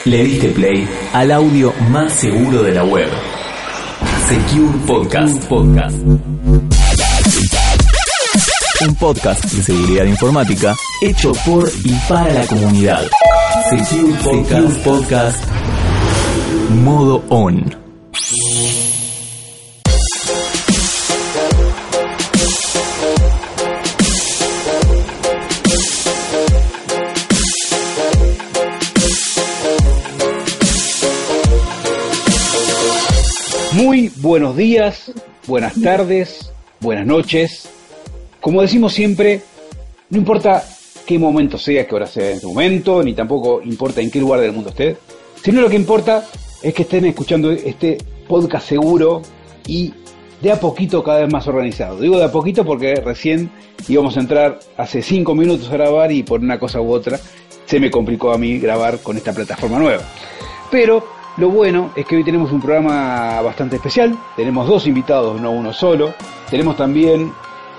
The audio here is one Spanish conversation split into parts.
Le diste play al audio más seguro de la web. Secure Podcast. Un podcast de seguridad informática hecho por y para la comunidad. Secure Podcast. Modo on. Muy buenos días, buenas tardes, buenas noches. Como decimos siempre, no importa qué momento sea, qué hora sea en su momento, ni tampoco importa en qué lugar del mundo esté, sino lo que importa es que estén escuchando este podcast seguro y de a poquito cada vez más organizado. Digo de a poquito porque recién íbamos a entrar hace 5 minutos a grabar y por una cosa u otra se me complicó a mí grabar con esta plataforma nueva. Pero lo bueno es que hoy tenemos un programa bastante especial, tenemos 2 invitados, no uno solo, tenemos también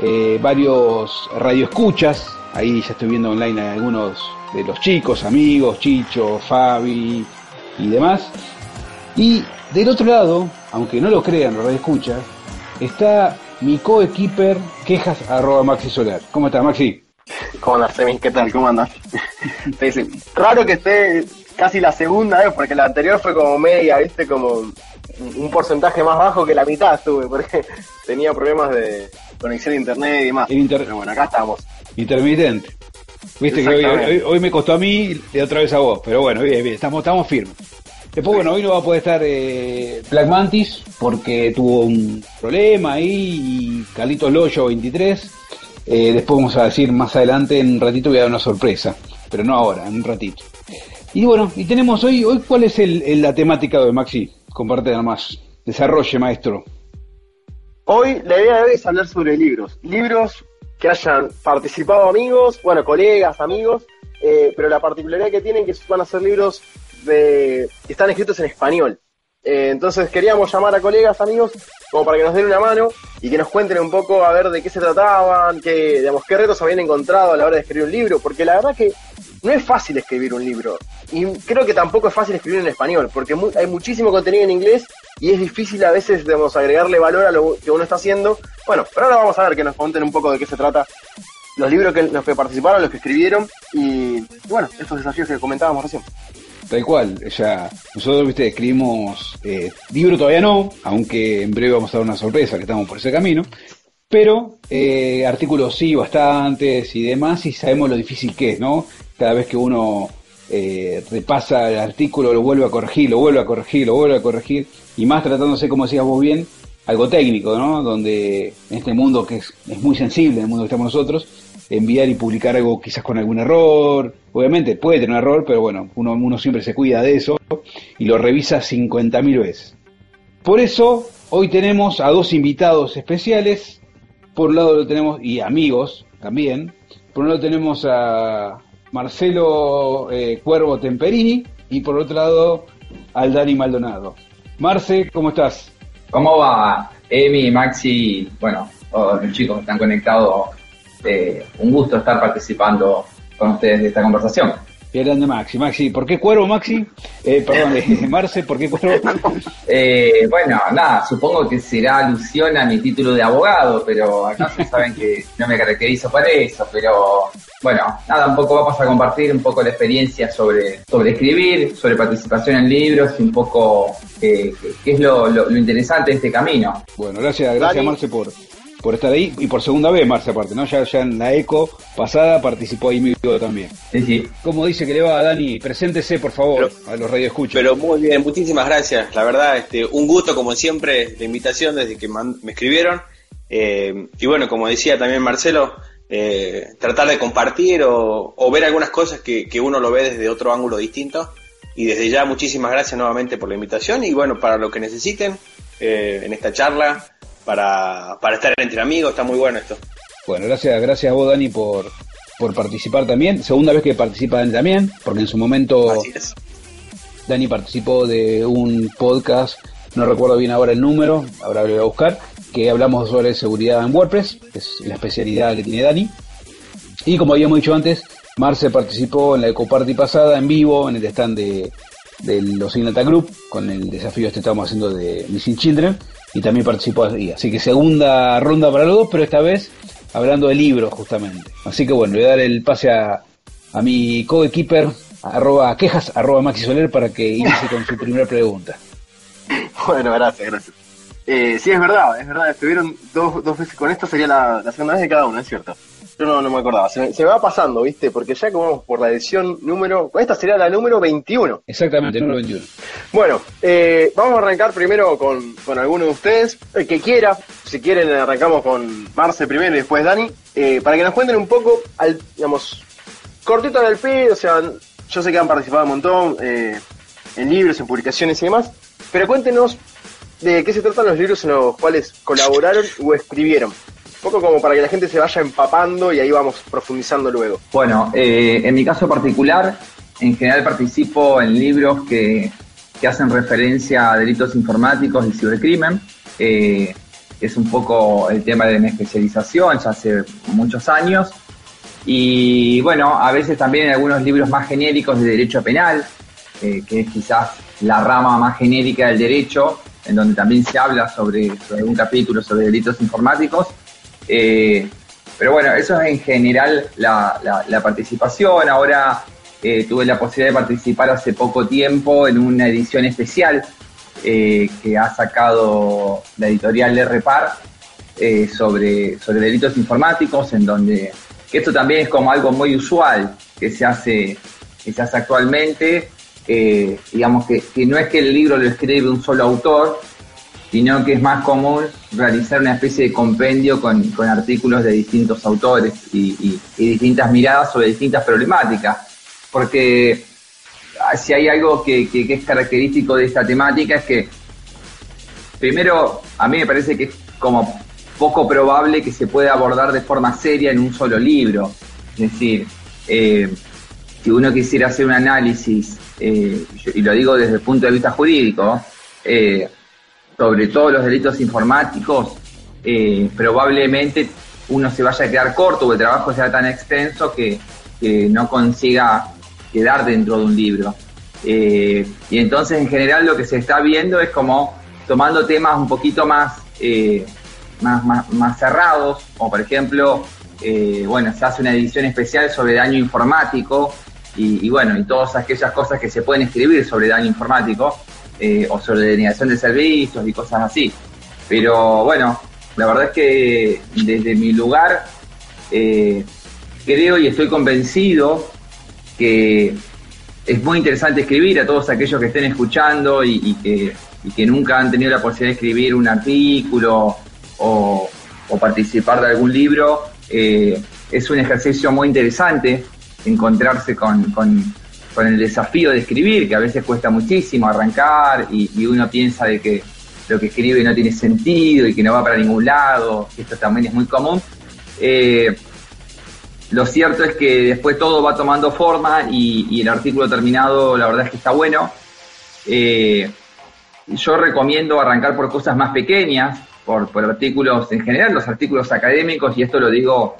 varios radioescuchas, ahí ya estoy viendo online a algunos de los chicos, amigos, Chicho, Fabi y demás. Y del otro lado, aunque no lo crean los radioescuchas, está mi coequiper quejas @Maxi Solar. ¿Cómo estás, Maxi? ¿Cómo andas, Semi? ¿Qué tal? ¿Cómo andas? Raro que esté casi la segunda vez, porque la anterior fue como media, ¿viste? Como un porcentaje más bajo que la mitad estuve, porque tenía problemas de conexión a internet y demás. Pero bueno, acá estamos. Intermitente. Viste que hoy me costó a mí y otra vez a vos, pero bueno, bien, estamos firmes. Después, bueno, hoy no va a poder estar Black Mantis porque tuvo un problema ahí y Carlitos Loyo 23. Después vamos a decir más adelante, en un ratito voy a dar una sorpresa, pero no ahora, en un ratito. Y bueno, y tenemos hoy ¿cuál es la temática de Maxi? Comparte nada más, desarrolle, maestro. Hoy la idea de hoy es hablar sobre libros que hayan participado amigos, bueno, colegas, amigos, pero la particularidad que tienen que van a ser libros que están escritos en español. Entonces queríamos llamar a colegas, amigos, como para que nos den una mano y que nos cuenten un poco a ver de qué se trataban, qué retos habían encontrado a la hora de escribir un libro, porque la verdad que no es fácil escribir un libro, y creo que tampoco es fácil escribir en español, porque hay muchísimo contenido en inglés y es difícil a veces, agregarle valor a lo que uno está haciendo. Bueno, pero ahora vamos a ver que nos cuenten un poco de qué se trata los libros los que participaron, los que escribieron, y bueno, estos desafíos que comentábamos recién. Tal cual, ya nosotros escribimos libro todavía no, aunque en breve vamos a dar una sorpresa que estamos por ese camino, pero artículos sí, bastantes y demás, y sabemos lo difícil que es, ¿no? Cada vez que uno repasa el artículo lo vuelve a corregir, y más tratándose, como decías vos bien, algo técnico, ¿no? Donde en este mundo que es muy sensible, en el mundo que estamos nosotros, enviar y publicar algo quizás con algún error, obviamente puede tener un error, pero bueno, uno siempre se cuida de eso y lo revisa 50.000 veces. Por eso hoy tenemos a 2 invitados especiales. Por un lado lo tenemos, y amigos también, por un lado tenemos a Marcelo Cuervo Temperini y por otro lado al Dani Maldonado. Marce, ¿cómo estás? ¿Cómo va? Emi, Maxi, bueno, todos los chicos que están conectados, un gusto estar participando con ustedes de esta conversación. Qué grande Maxi. ¿Por qué Cuervo, Maxi? Marce, ¿por qué Cuervo? Bueno, nada, supongo que será alusión a mi título de abogado, pero acá se saben que no me caracterizo para eso, pero bueno, nada, un poco vamos a compartir un poco la experiencia sobre escribir, sobre participación en libros y un poco qué es lo interesante de este camino. Bueno, gracias Marce por estar ahí, y por segunda vez Marce aparte, ¿no? Ya en la ECO pasada participó ahí mío también. Sí. ¿Cómo dice que le va a Dani? Preséntese, por favor, a los radioescuchas. Pero muy bien, muchísimas gracias. La verdad, un gusto, como siempre, la invitación desde que me escribieron. Y bueno, como decía también Marcelo, tratar de compartir o ver algunas cosas que uno lo ve desde otro ángulo distinto. Y desde ya, muchísimas gracias nuevamente por la invitación. Y bueno, para lo que necesiten en esta charla, para estar entre amigos, está muy bueno esto. Bueno, gracias a vos, Dani, por participar también. Segunda vez que participa Dani también, porque en su momento Dani participó de un podcast, no recuerdo bien ahora el número, ahora lo voy a buscar, que hablamos sobre seguridad en WordPress, que es la especialidad que tiene Dani. Y como habíamos dicho antes, Marce participó en la EcoParty pasada en vivo, en el stand de de los Ignata Group, con el desafío que estamos haciendo de Missing Children, y también participó ahí. Así que segunda ronda para los dos, pero esta vez hablando de libros justamente. Así que bueno, le voy a dar el pase a mi co-equiper, @quejas, @Maxi Soler, para que inicie con su primera pregunta. Bueno, gracias. Sí, es verdad, estuvieron dos veces con esto, sería la segunda vez de cada uno, es cierto. Yo no me acordaba, se me va pasando, ¿viste? Porque ya como vamos por la edición esta sería la número 21. Exactamente, número 21. Bueno, vamos a arrancar primero con alguno de ustedes, el que quiera. Si quieren arrancamos con Marce primero y después Dani, para que nos cuenten un poco, digamos, cortito en el pie, o sea, yo sé que han participado un montón en libros, en publicaciones y demás, pero cuéntenos de qué se tratan los libros en los cuales colaboraron o escribieron. Un poco como para que la gente se vaya empapando y ahí vamos profundizando luego. Bueno, en mi caso particular, en general participo en libros que hacen referencia a delitos informáticos y cibercrimen. Es un poco el tema de mi especialización, ya hace muchos años. Y bueno, a veces también en algunos libros más genéricos de derecho penal, que es quizás la rama más genérica del derecho, en donde también se habla sobre algún capítulo sobre delitos informáticos. Pero bueno, eso es en general la participación. Ahora tuve la posibilidad de participar hace poco tiempo en una edición especial que ha sacado la editorial Repar sobre delitos informáticos, en donde que esto también es como algo muy usual que se hace actualmente. Digamos que no es que el libro lo escribe un solo autor, sino que es más común realizar una especie de compendio con artículos de distintos autores y distintas miradas sobre distintas problemáticas. Porque si hay algo que es característico de esta temática es que, primero, a mí me parece que es como poco probable que se pueda abordar de forma seria en un solo libro. Es decir, si uno quisiera hacer un análisis, y lo digo desde el punto de vista jurídico, sobre todos los delitos informáticos, probablemente uno se vaya a quedar corto o el trabajo sea tan extenso que no consiga quedar dentro de un libro. Y entonces, en general, lo que se está viendo es como tomando temas un poquito más cerrados, o por ejemplo, se hace una edición especial sobre daño informático y todas aquellas cosas que se pueden escribir sobre daño informático, o sobre denegación de servicios y cosas así. Pero bueno, la verdad es que desde mi lugar creo y estoy convencido que es muy interesante escribir. A todos aquellos que estén escuchando y que nunca han tenido la posibilidad de escribir un artículo o participar de algún libro, es un ejercicio muy interesante encontrarse con el desafío de escribir, que a veces cuesta muchísimo arrancar y uno piensa de que lo que escribe no tiene sentido y que no va para ningún lado. Esto también es muy común. Lo cierto es que después todo va tomando forma y el artículo terminado, la verdad es que está bueno. Yo recomiendo arrancar por cosas más pequeñas, por artículos en general, los artículos académicos, y esto lo digo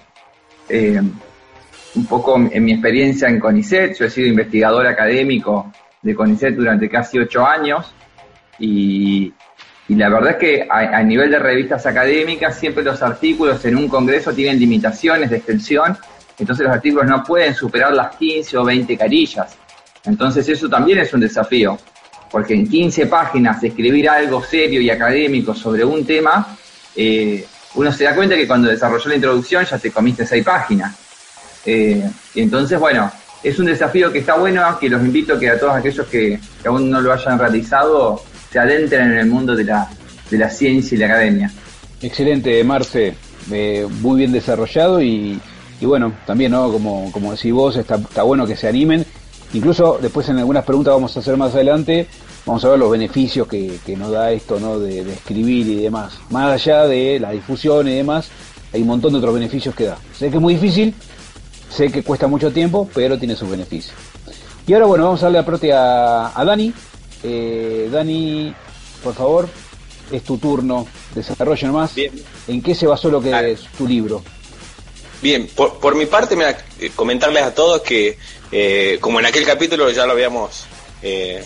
un poco en mi experiencia en CONICET. Yo he sido investigador académico de CONICET durante casi 8 años y la verdad es que a nivel de revistas académicas siempre los artículos en un congreso tienen limitaciones de extensión, entonces los artículos no pueden superar las 15 o 20 carillas. Entonces eso también es un desafío, porque en 15 páginas escribir algo serio y académico sobre un tema, uno se da cuenta que cuando desarrolló la introducción ya te comiste 6 páginas. Y entonces, bueno, es un desafío que está bueno, que los invito a que a todos aquellos que aún no lo hayan realizado se adentren en el mundo de la ciencia y la academia. Excelente, Marce, muy bien desarrollado y bueno, también, ¿no? Como decís vos, está bueno que se animen. Incluso después en algunas preguntas vamos a hacer más adelante, vamos a ver los beneficios que nos da esto, ¿no? De escribir y demás. Más allá de la difusión y demás, hay un montón de otros beneficios que da. Sé que es muy difícil, sé que cuesta mucho tiempo, pero tiene sus beneficios. Y ahora, bueno, vamos a darle a Dani. Dani, por favor, es tu turno. Desarrolla nomás. Bien. ¿En qué se basó lo que es tu libro? Bien, por mi parte, comentarles a todos que, como en aquel capítulo ya lo habíamos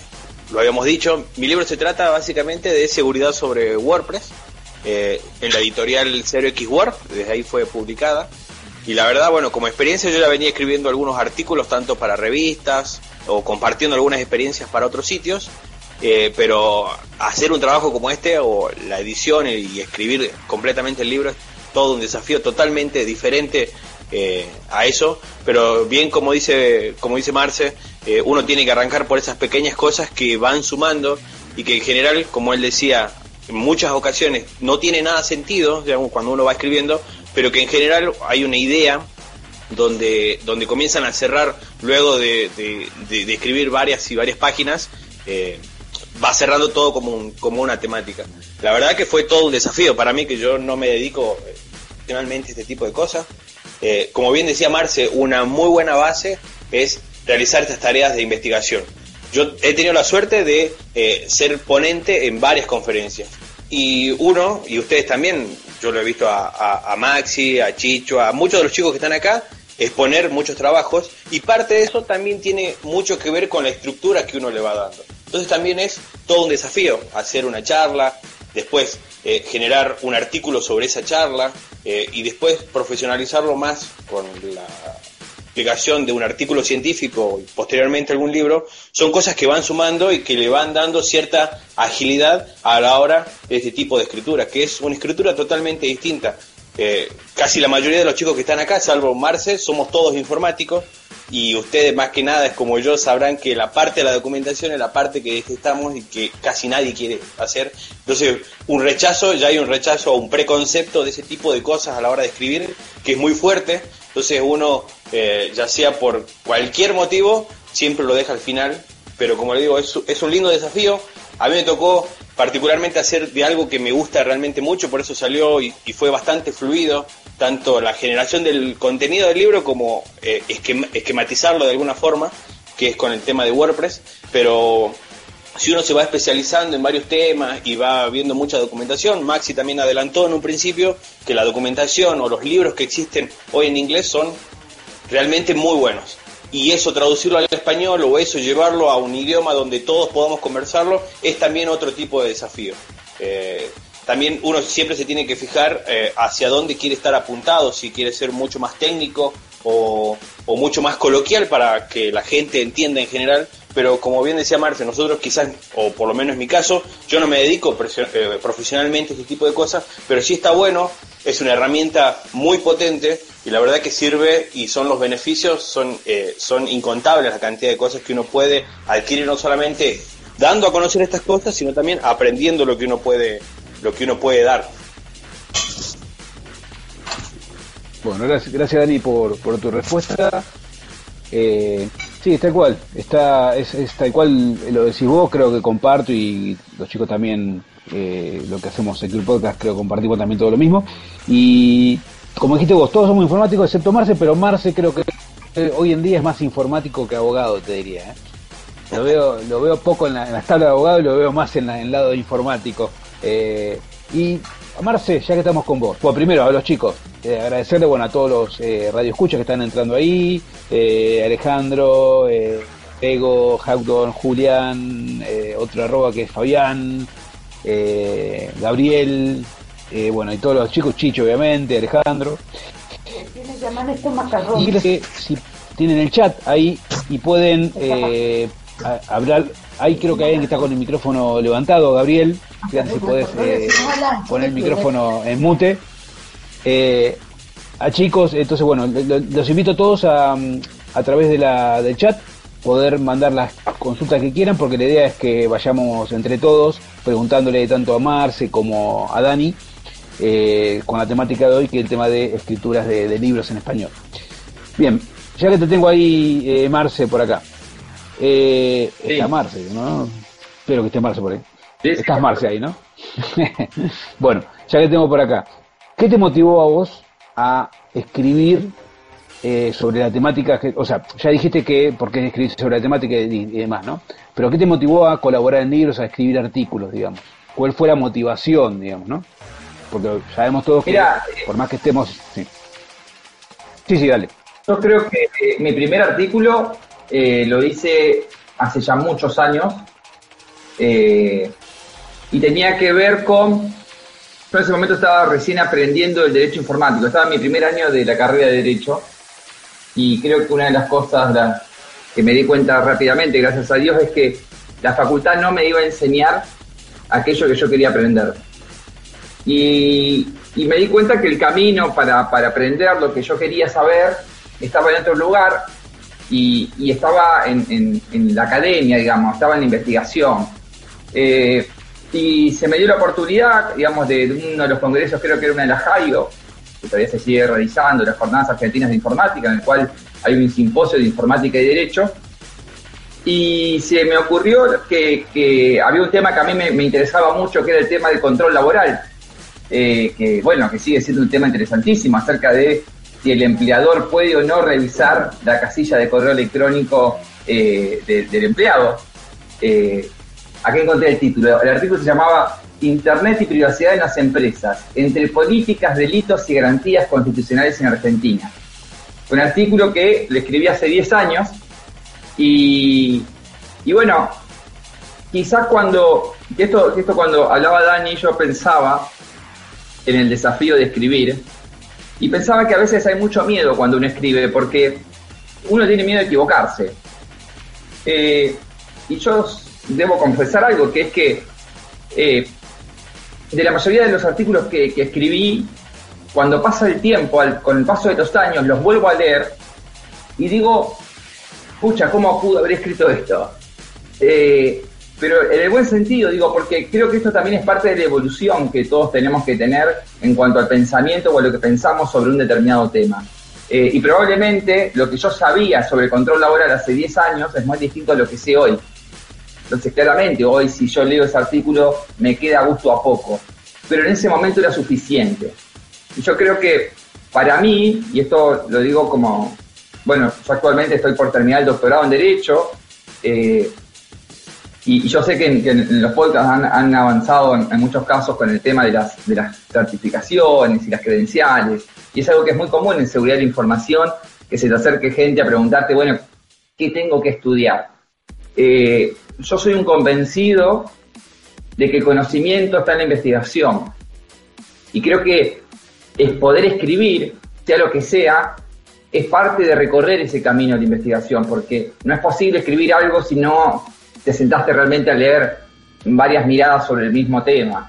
lo habíamos dicho, mi libro se trata básicamente de seguridad sobre WordPress, en la editorial 0x Word, desde ahí fue publicada. Y la verdad, bueno, como experiencia yo ya venía escribiendo algunos artículos, tanto para revistas o compartiendo algunas experiencias para otros sitios, pero hacer un trabajo como este, o la edición y escribir completamente el libro, es todo un desafío totalmente diferente a eso. Pero bien, como dice Marce, uno tiene que arrancar por esas pequeñas cosas que van sumando y que en general, como él decía, en muchas ocasiones no tiene nada sentido, digamos, cuando uno va escribiendo, pero que en general hay una idea donde comienzan a cerrar luego de escribir varias páginas, va cerrando todo como una temática. La verdad que fue todo un desafío para mí, que yo no me dedico profesionalmente a este tipo de cosas. Como bien decía Marce, una muy buena base es realizar estas tareas de investigación. Yo he tenido la suerte de ser ponente en varias conferencias. Y ustedes también, yo lo he visto a Maxi, a Chicho, a muchos de los chicos que están acá, exponer muchos trabajos, y parte de eso también tiene mucho que ver con la estructura que uno le va dando. Entonces también es todo un desafío hacer una charla, después generar un artículo sobre esa charla, y después profesionalizarlo más con la explicación de un artículo científico y posteriormente algún libro. Son cosas que van sumando y que le van dando cierta agilidad a la hora de este tipo de escritura, que es una escritura totalmente distinta. Casi la mayoría de los chicos que están acá, salvo Marce, somos todos informáticos, y ustedes más que nada, es como yo, sabrán que la parte de la documentación es la parte que detestamos y que casi nadie quiere hacer. Entonces ya hay un rechazo a un preconcepto de ese tipo de cosas a la hora de escribir, que es muy fuerte. Entonces uno, ya sea por cualquier motivo, siempre lo deja al final. Pero como le digo, es un lindo desafío. A mí me tocó particularmente hacer de algo que me gusta realmente mucho, por eso salió y fue bastante fluido, tanto la generación del contenido del libro como esquematizarlo de alguna forma, que es con el tema de WordPress. Pero si uno se va especializando en varios temas y va viendo mucha documentación, Maxi también adelantó en un principio que la documentación o los libros que existen hoy en inglés son realmente muy buenos. Y eso, traducirlo al español, o eso, llevarlo a un idioma donde todos podamos conversarlo, es también otro tipo de desafío. También uno siempre se tiene que fijar hacia dónde quiere estar apuntado, si quiere ser mucho más técnico o mucho más coloquial para que la gente entienda en general. Pero como bien decía Marce, nosotros quizás, o por lo menos en mi caso, yo no me dedico profesionalmente a este tipo de cosas, pero sí está bueno, es una herramienta muy potente, y la verdad que sirve, y los beneficios son incontables, la cantidad de cosas que uno puede adquirir, no solamente dando a conocer estas cosas, sino también aprendiendo lo que uno puede dar. Bueno, gracias Dani por tu respuesta. Sí, es tal cual, es tal cual lo decís vos, creo que comparto, y los chicos también, lo que hacemos aquí en el podcast, creo que compartimos también todo lo mismo. Y como dijiste vos, todos somos informáticos excepto Marce, pero Marce creo que hoy en día es más informático que abogado, te diría, Lo veo poco en las tablas de abogado, y lo veo más en el lado informático. Y Marce, ya que estamos con vos, bueno, primero a los chicos, agradecerle, bueno, a todos los radioescuchas que están entrando ahí, Alejandro, Ego, Hawdon, Julián, otro arroba que es Fabián, Gabriel, bueno, y todos los chicos, Chicho obviamente, Alejandro. Y que si tienen el chat ahí y pueden hablar, ahí creo que hay alguien que está con el micrófono levantado, Gabriel, fíjate si podés poner el micrófono en mute. A chicos, entonces bueno, los invito a todos a través del chat poder mandar las consultas que quieran, porque la idea es que vayamos entre todos preguntándole tanto a Marce como a Dani con la temática de hoy, que es el tema de escrituras de libros en español. Bien, ya que te tengo ahí, Marce, por acá. Sí. Está Marce, ¿no? Espero que esté Marce por ahí. Sí. Estás Marce ahí, ¿no? Bueno, ya que tengo por acá, ¿qué te motivó a vos a escribir sobre la temática? O sea, ya dijiste que por qué escribir sobre la temática y demás, ¿no? Pero ¿qué te motivó a colaborar en libros, a escribir artículos, digamos? ¿Cuál fue la motivación, digamos, no? Porque sabemos todos que, por más que estemos... Sí, dale. Yo creo que mi primer artículo lo hice hace ya muchos años, y tenía que ver con... Yo en ese momento estaba recién aprendiendo el derecho informático, estaba en mi primer año de la carrera de derecho, y creo que una de las cosas que me di cuenta rápidamente, gracias a Dios, es que la facultad no me iba a enseñar aquello que yo quería aprender. Y me di cuenta que el camino para aprender lo que yo quería saber estaba en otro lugar, y estaba en la academia, digamos, estaba en la investigación. Y se me dio la oportunidad, digamos, de uno de los congresos, creo que era una de las JAIO, que todavía se sigue realizando, las Jornadas Argentinas de Informática, en el cual hay un simposio de informática y derecho, y se me ocurrió que había un tema que a mí me interesaba mucho, que era el tema del control laboral, que sigue siendo un tema interesantísimo, acerca de si el empleador puede o no revisar la casilla de correo electrónico del empleado. Aquí encontré el título. El artículo se llamaba Internet y privacidad en las empresas, entre políticas, delitos y garantías constitucionales en Argentina. Un artículo que le escribí hace 10 años y bueno, quizás cuando hablaba Dani, yo pensaba en el desafío de escribir, y pensaba que a veces hay mucho miedo cuando uno escribe, porque uno tiene miedo de equivocarse. Y yo debo confesar algo, que es que de la mayoría de los artículos que escribí, cuando pasa el tiempo, con el paso de los años, los vuelvo a leer y digo, pucha, ¿cómo pude haber escrito esto? Pero en el buen sentido, digo, porque creo que esto también es parte de la evolución que todos tenemos que tener en cuanto al pensamiento o a lo que pensamos sobre un determinado tema. Y probablemente lo que yo sabía sobre el control laboral hace 10 años es muy distinto a lo que sé hoy. Entonces, claramente, hoy si yo leo ese artículo me queda gusto a poco. Pero en ese momento era suficiente. Y yo creo que para mí, y esto lo digo como, bueno, yo actualmente estoy por terminar el doctorado en Derecho, y yo sé que en los podcasts han avanzado en muchos casos con el tema de las certificaciones y las credenciales, y es algo que es muy común en seguridad de la información, que se te acerque gente a preguntarte, bueno, ¿qué tengo que estudiar? Yo soy un convencido de que el conocimiento está en la investigación, y creo que el poder escribir, sea lo que sea, es parte de recorrer ese camino de la investigación, porque no es posible escribir algo si no te sentaste realmente a leer varias miradas sobre el mismo tema.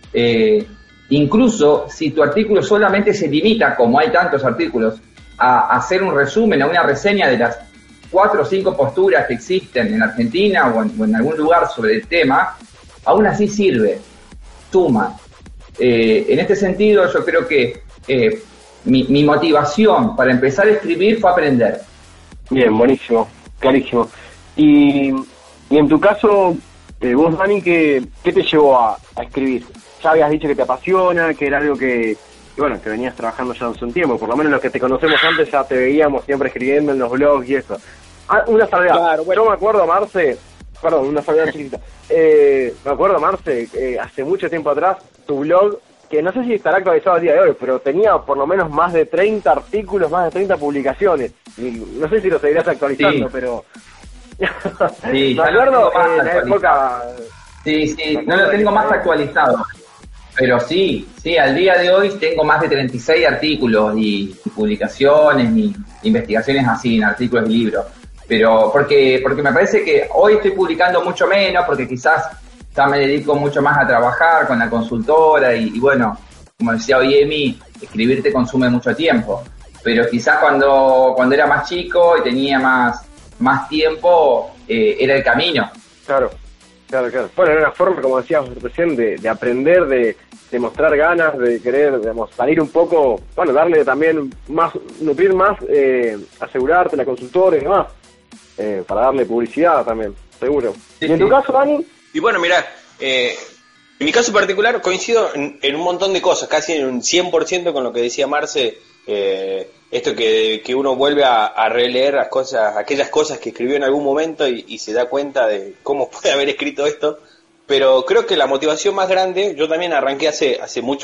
Incluso si tu artículo solamente se limita, como hay tantos artículos, a hacer un resumen, a una reseña de las 4 o 5 posturas que existen en Argentina o en algún lugar sobre el tema, aún así sirve, suma. En este sentido, yo creo que mi motivación para empezar a escribir fue aprender. Bien, buenísimo, clarísimo. Y en tu caso, vos, Dani, ¿qué te llevó a escribir? Ya habías dicho que te apasiona, que era algo que venías trabajando ya hace un tiempo, por lo menos los que te conocemos antes ya te veíamos siempre escribiendo en los blogs y eso. Una salvedad. Claro, bueno. Yo me acuerdo, Marce, una salvedad chiquita. Me acuerdo, Marce, hace mucho tiempo atrás, tu blog, que no sé si estará actualizado al día de hoy, pero tenía por lo menos más de 30 artículos, más de 30 publicaciones. Y no sé si lo seguirás actualizando, sí. Pero... Sí, me acuerdo en la época... Sí, no lo tengo más actualizado. Pero sí, al día de hoy tengo más de 36 artículos y publicaciones y investigaciones así, en artículos y libros. Pero porque me parece que hoy estoy publicando mucho menos, porque quizás ya me dedico mucho más a trabajar con la consultora y bueno, como decía hoy Emi, escribir te consume mucho tiempo. Pero quizás cuando era más chico y tenía más tiempo, era el camino. Claro. Bueno, era una forma, como decías recién, de aprender, de mostrar ganas, de querer, digamos, salir un poco, bueno, darle también más, nutrir más, asegurarte la consultora y demás, para darle publicidad también, seguro. Sí, ¿y en tu caso, Dani? Y bueno, mirá, en mi caso particular coincido en un montón de cosas, casi en un 100% con lo que decía Marce, esto que uno vuelve a releer aquellas cosas que escribió en algún momento y se da cuenta de cómo puede haber escrito esto. Pero creo que la motivación más grande, yo también arranqué hace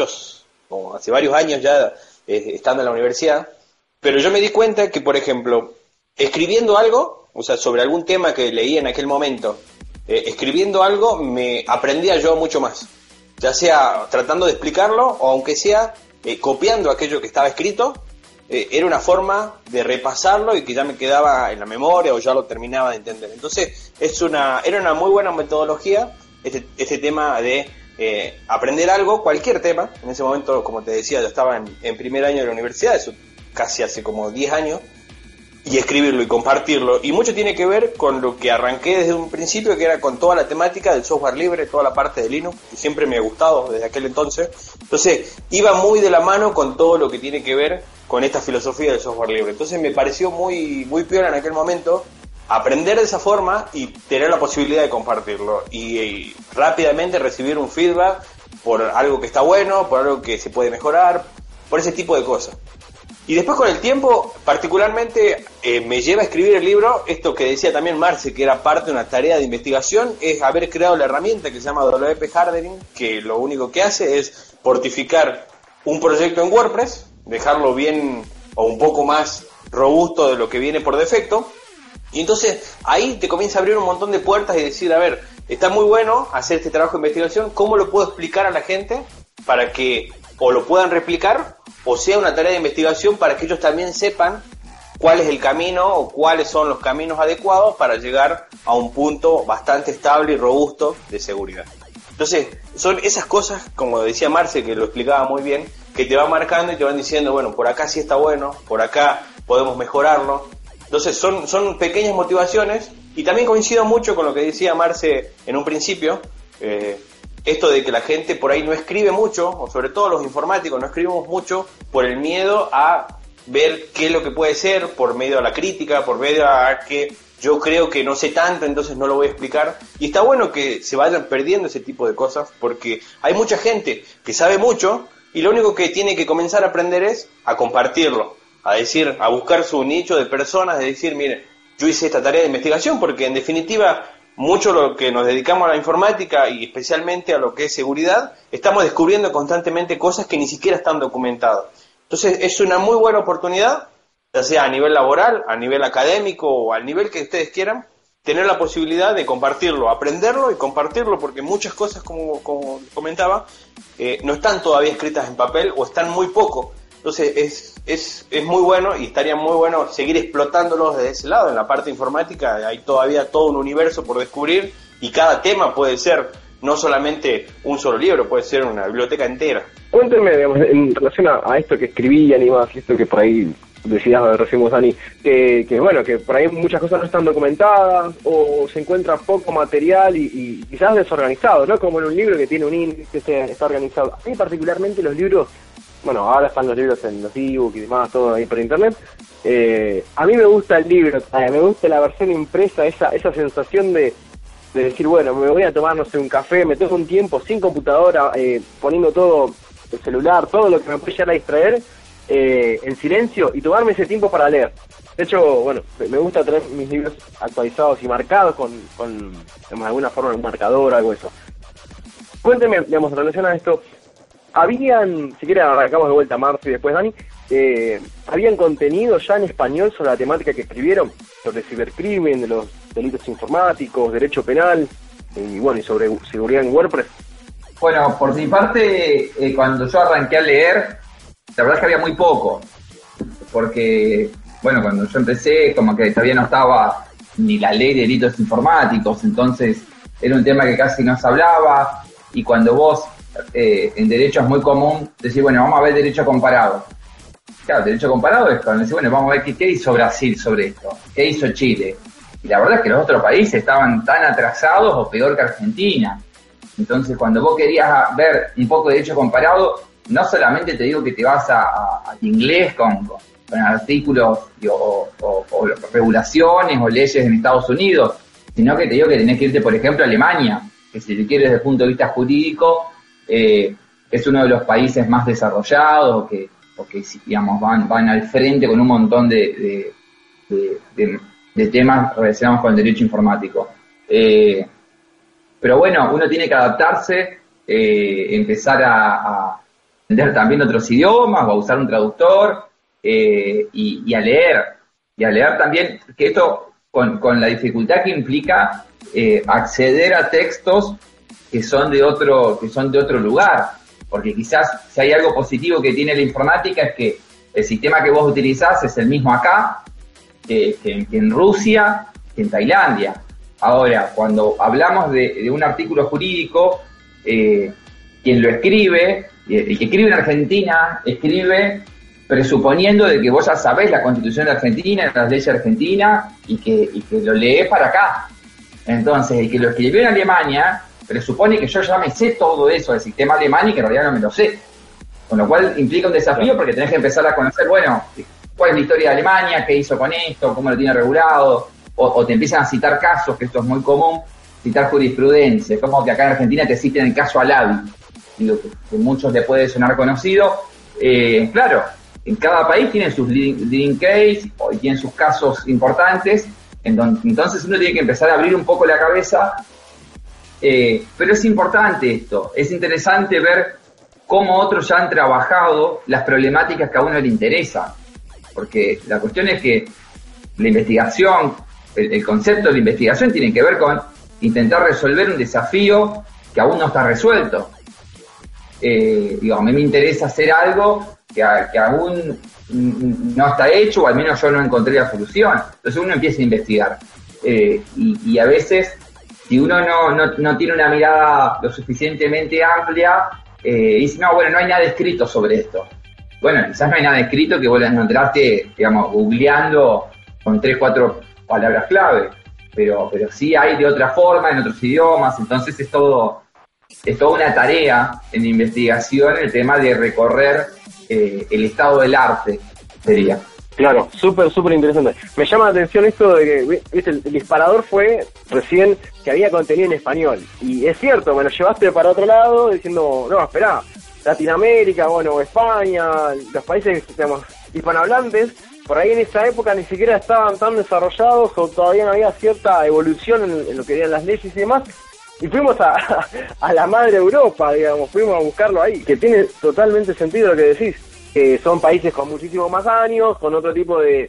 varios años ya, estando en la universidad, pero yo me di cuenta que, por ejemplo, escribiendo algo, o sea, sobre algún tema que leí en aquel momento, escribiendo algo me aprendía yo mucho más, ya sea tratando de explicarlo o aunque sea copiando aquello que estaba escrito. Era una forma de repasarlo y que ya me quedaba en la memoria o ya lo terminaba de entender. Entonces era una muy buena metodología este tema de aprender algo, cualquier tema. En ese momento, como te decía, yo estaba en primer año de la universidad, eso casi hace como 10 años, y escribirlo y compartirlo. Y mucho tiene que ver con lo que arranqué desde un principio, que era con toda la temática del software libre, toda la parte de Linux, que siempre me ha gustado desde aquel entonces. Entonces iba muy de la mano con todo lo que tiene que ver con esta filosofía del software libre. Entonces me pareció muy, muy piola en aquel momento aprender de esa forma y tener la posibilidad de compartirlo y rápidamente recibir un feedback por algo que está bueno, por algo que se puede mejorar, por ese tipo de cosas. Y después con el tiempo, particularmente, me lleva a escribir el libro, esto que decía también Marce, que era parte de una tarea de investigación, es haber creado la herramienta que se llama WP Hardening, que lo único que hace es portificar un proyecto en WordPress, dejarlo bien o un poco más robusto de lo que viene por defecto, y entonces ahí te comienza a abrir un montón de puertas y decir, a ver, está muy bueno hacer este trabajo de investigación, ¿cómo lo puedo explicar a la gente para que o lo puedan replicar o sea una tarea de investigación para que ellos también sepan cuál es el camino o cuáles son los caminos adecuados para llegar a un punto bastante estable y robusto de seguridad? Entonces, son esas cosas, como decía Marce, que lo explicaba muy bien, que te van marcando y te van diciendo, bueno, por acá sí está bueno, por acá podemos mejorarlo. Entonces, son pequeñas motivaciones, y también coincido mucho con lo que decía Marce en un principio, esto de que la gente por ahí no escribe mucho, o sobre todo los informáticos no escribimos mucho por el miedo a ver qué es lo que puede ser, por medio a la crítica, por medio a que yo creo que no sé tanto, entonces no lo voy a explicar. Y está bueno que se vayan perdiendo ese tipo de cosas, porque hay mucha gente que sabe mucho y lo único que tiene que comenzar a aprender es a compartirlo, a decir, a buscar su nicho de personas, de decir, mire, yo hice esta tarea de investigación, porque en definitiva mucho lo que nos dedicamos a la informática y especialmente a lo que es seguridad, estamos descubriendo constantemente cosas que ni siquiera están documentadas. Entonces es una muy buena oportunidad, ya sea a nivel laboral, a nivel académico o al nivel que ustedes quieran, tener la posibilidad de compartirlo, aprenderlo y compartirlo, porque muchas cosas, como comentaba, no están todavía escritas en papel o están muy poco. Entonces es muy bueno y estaría muy bueno seguir explotándolos desde ese lado. En la parte informática hay todavía todo un universo por descubrir y cada tema puede ser no solamente un solo libro, puede ser una biblioteca entera. Cuéntenme, digamos, en relación a esto que escribían y más, esto que por ahí decías recién vos, Dani, que bueno, que por ahí muchas cosas no están documentadas o se encuentra poco material y quizás desorganizado, ¿no? Como en un libro que tiene un índice, está organizado. A mí particularmente los libros, bueno, ahora están los libros en los ebooks y demás, todo ahí por internet. A mí me gusta el libro, me gusta la versión impresa, esa sensación de decir, bueno, me voy a tomar, no sé, un café, me tomo un tiempo sin computadora, poniendo todo, el celular, todo lo que me puede llegar a distraer, en silencio, y tomarme ese tiempo para leer. De hecho, bueno, me gusta tener mis libros actualizados y marcados con de alguna forma, un marcador o algo de eso. Cuénteme, digamos, en relación a esto, habían, si quieren arrancamos de vuelta Marcio y después Dani, habían contenido ya en español sobre la temática que escribieron, sobre cibercrimen, de los delitos informáticos, derecho penal, y bueno, y sobre seguridad en WordPress. Bueno, por mi parte, cuando yo arranqué a leer, la verdad es que había muy poco, porque, bueno, cuando yo empecé, como que todavía no estaba ni la ley de delitos informáticos, entonces era un tema que casi no se hablaba, y cuando vos, en derecho es muy común decir, bueno, vamos a ver derecho comparado. Claro, derecho comparado es cuando decís, bueno, vamos a ver qué hizo Brasil sobre esto, qué hizo Chile. Y la verdad es que los otros países estaban tan atrasados o peor que Argentina. Entonces, cuando vos querías ver un poco de derecho comparado, no solamente te digo que te vas a inglés con artículos o regulaciones o leyes en Estados Unidos, sino que te digo que tenés que irte, por ejemplo, a Alemania, que si te quieres desde el punto de vista jurídico, es uno de los países más desarrollados, que digamos, van al frente con un montón de temas relacionados con el derecho informático. Pero bueno, uno tiene que adaptarse, empezar a entender también otros idiomas, o a usar un traductor, y a leer. Y a leer también, que esto con la dificultad que implica acceder a textos que son de otro lugar. Porque quizás si hay algo positivo que tiene la informática es que el sistema que vos utilizás es el mismo acá que en Rusia, que en Tailandia. Ahora, cuando hablamos de un artículo jurídico, quien lo escribe, el que escribe en Argentina, escribe presuponiendo de que vos ya sabés la Constitución de Argentina, las leyes argentinas, y que lo lees para acá. Entonces, el que lo escribió en Alemania presupone que yo ya me sé todo eso del sistema alemán y que en realidad no me lo sé. Con lo cual implica un desafío porque tenés que empezar a conocer, bueno, cuál es la historia de Alemania, qué hizo con esto, cómo lo tiene regulado, o te empiezan a citar casos, que esto es muy común, citar jurisprudencia, como que acá en Argentina te citen el caso Alavi, digo, que muchos le puede sonar conocido. Claro, en cada país tiene sus leading case y tienen sus casos importantes, entonces uno tiene que empezar a abrir un poco la cabeza, pero es importante esto, es interesante ver cómo otros ya han trabajado las problemáticas que a uno le interesa, porque la cuestión es que la investigación, el concepto de la investigación tiene que ver con intentar resolver un desafío que aún no está resuelto. A mí me interesa hacer algo que aún no está hecho, o al menos yo no encontré la solución. Entonces uno empieza a investigar. Y a veces, si uno no tiene una mirada lo suficientemente amplia, dice, no hay nada escrito sobre esto. Bueno, quizás no hay nada escrito que vos lo encontraste, googleando con 3-4 palabras clave, pero sí hay de otra forma, en otros idiomas, entonces es toda una tarea en investigación el tema de recorrer el estado del arte, sería. Claro, súper interesante. Me llama la atención esto de que, ¿viste? El disparador fue recién que había contenido en español. Y es cierto, me lo llevaste para otro lado diciendo, no, esperá, Latinoamérica, España, los países, digamos, hispanohablantes, por ahí en esa época ni siquiera estaban tan desarrollados o todavía no había cierta evolución en lo que eran las leyes y demás. Y fuimos a la madre Europa, digamos, fuimos a buscarlo ahí, que tiene totalmente sentido lo que decís, que son países con muchísimos más años, con otro tipo de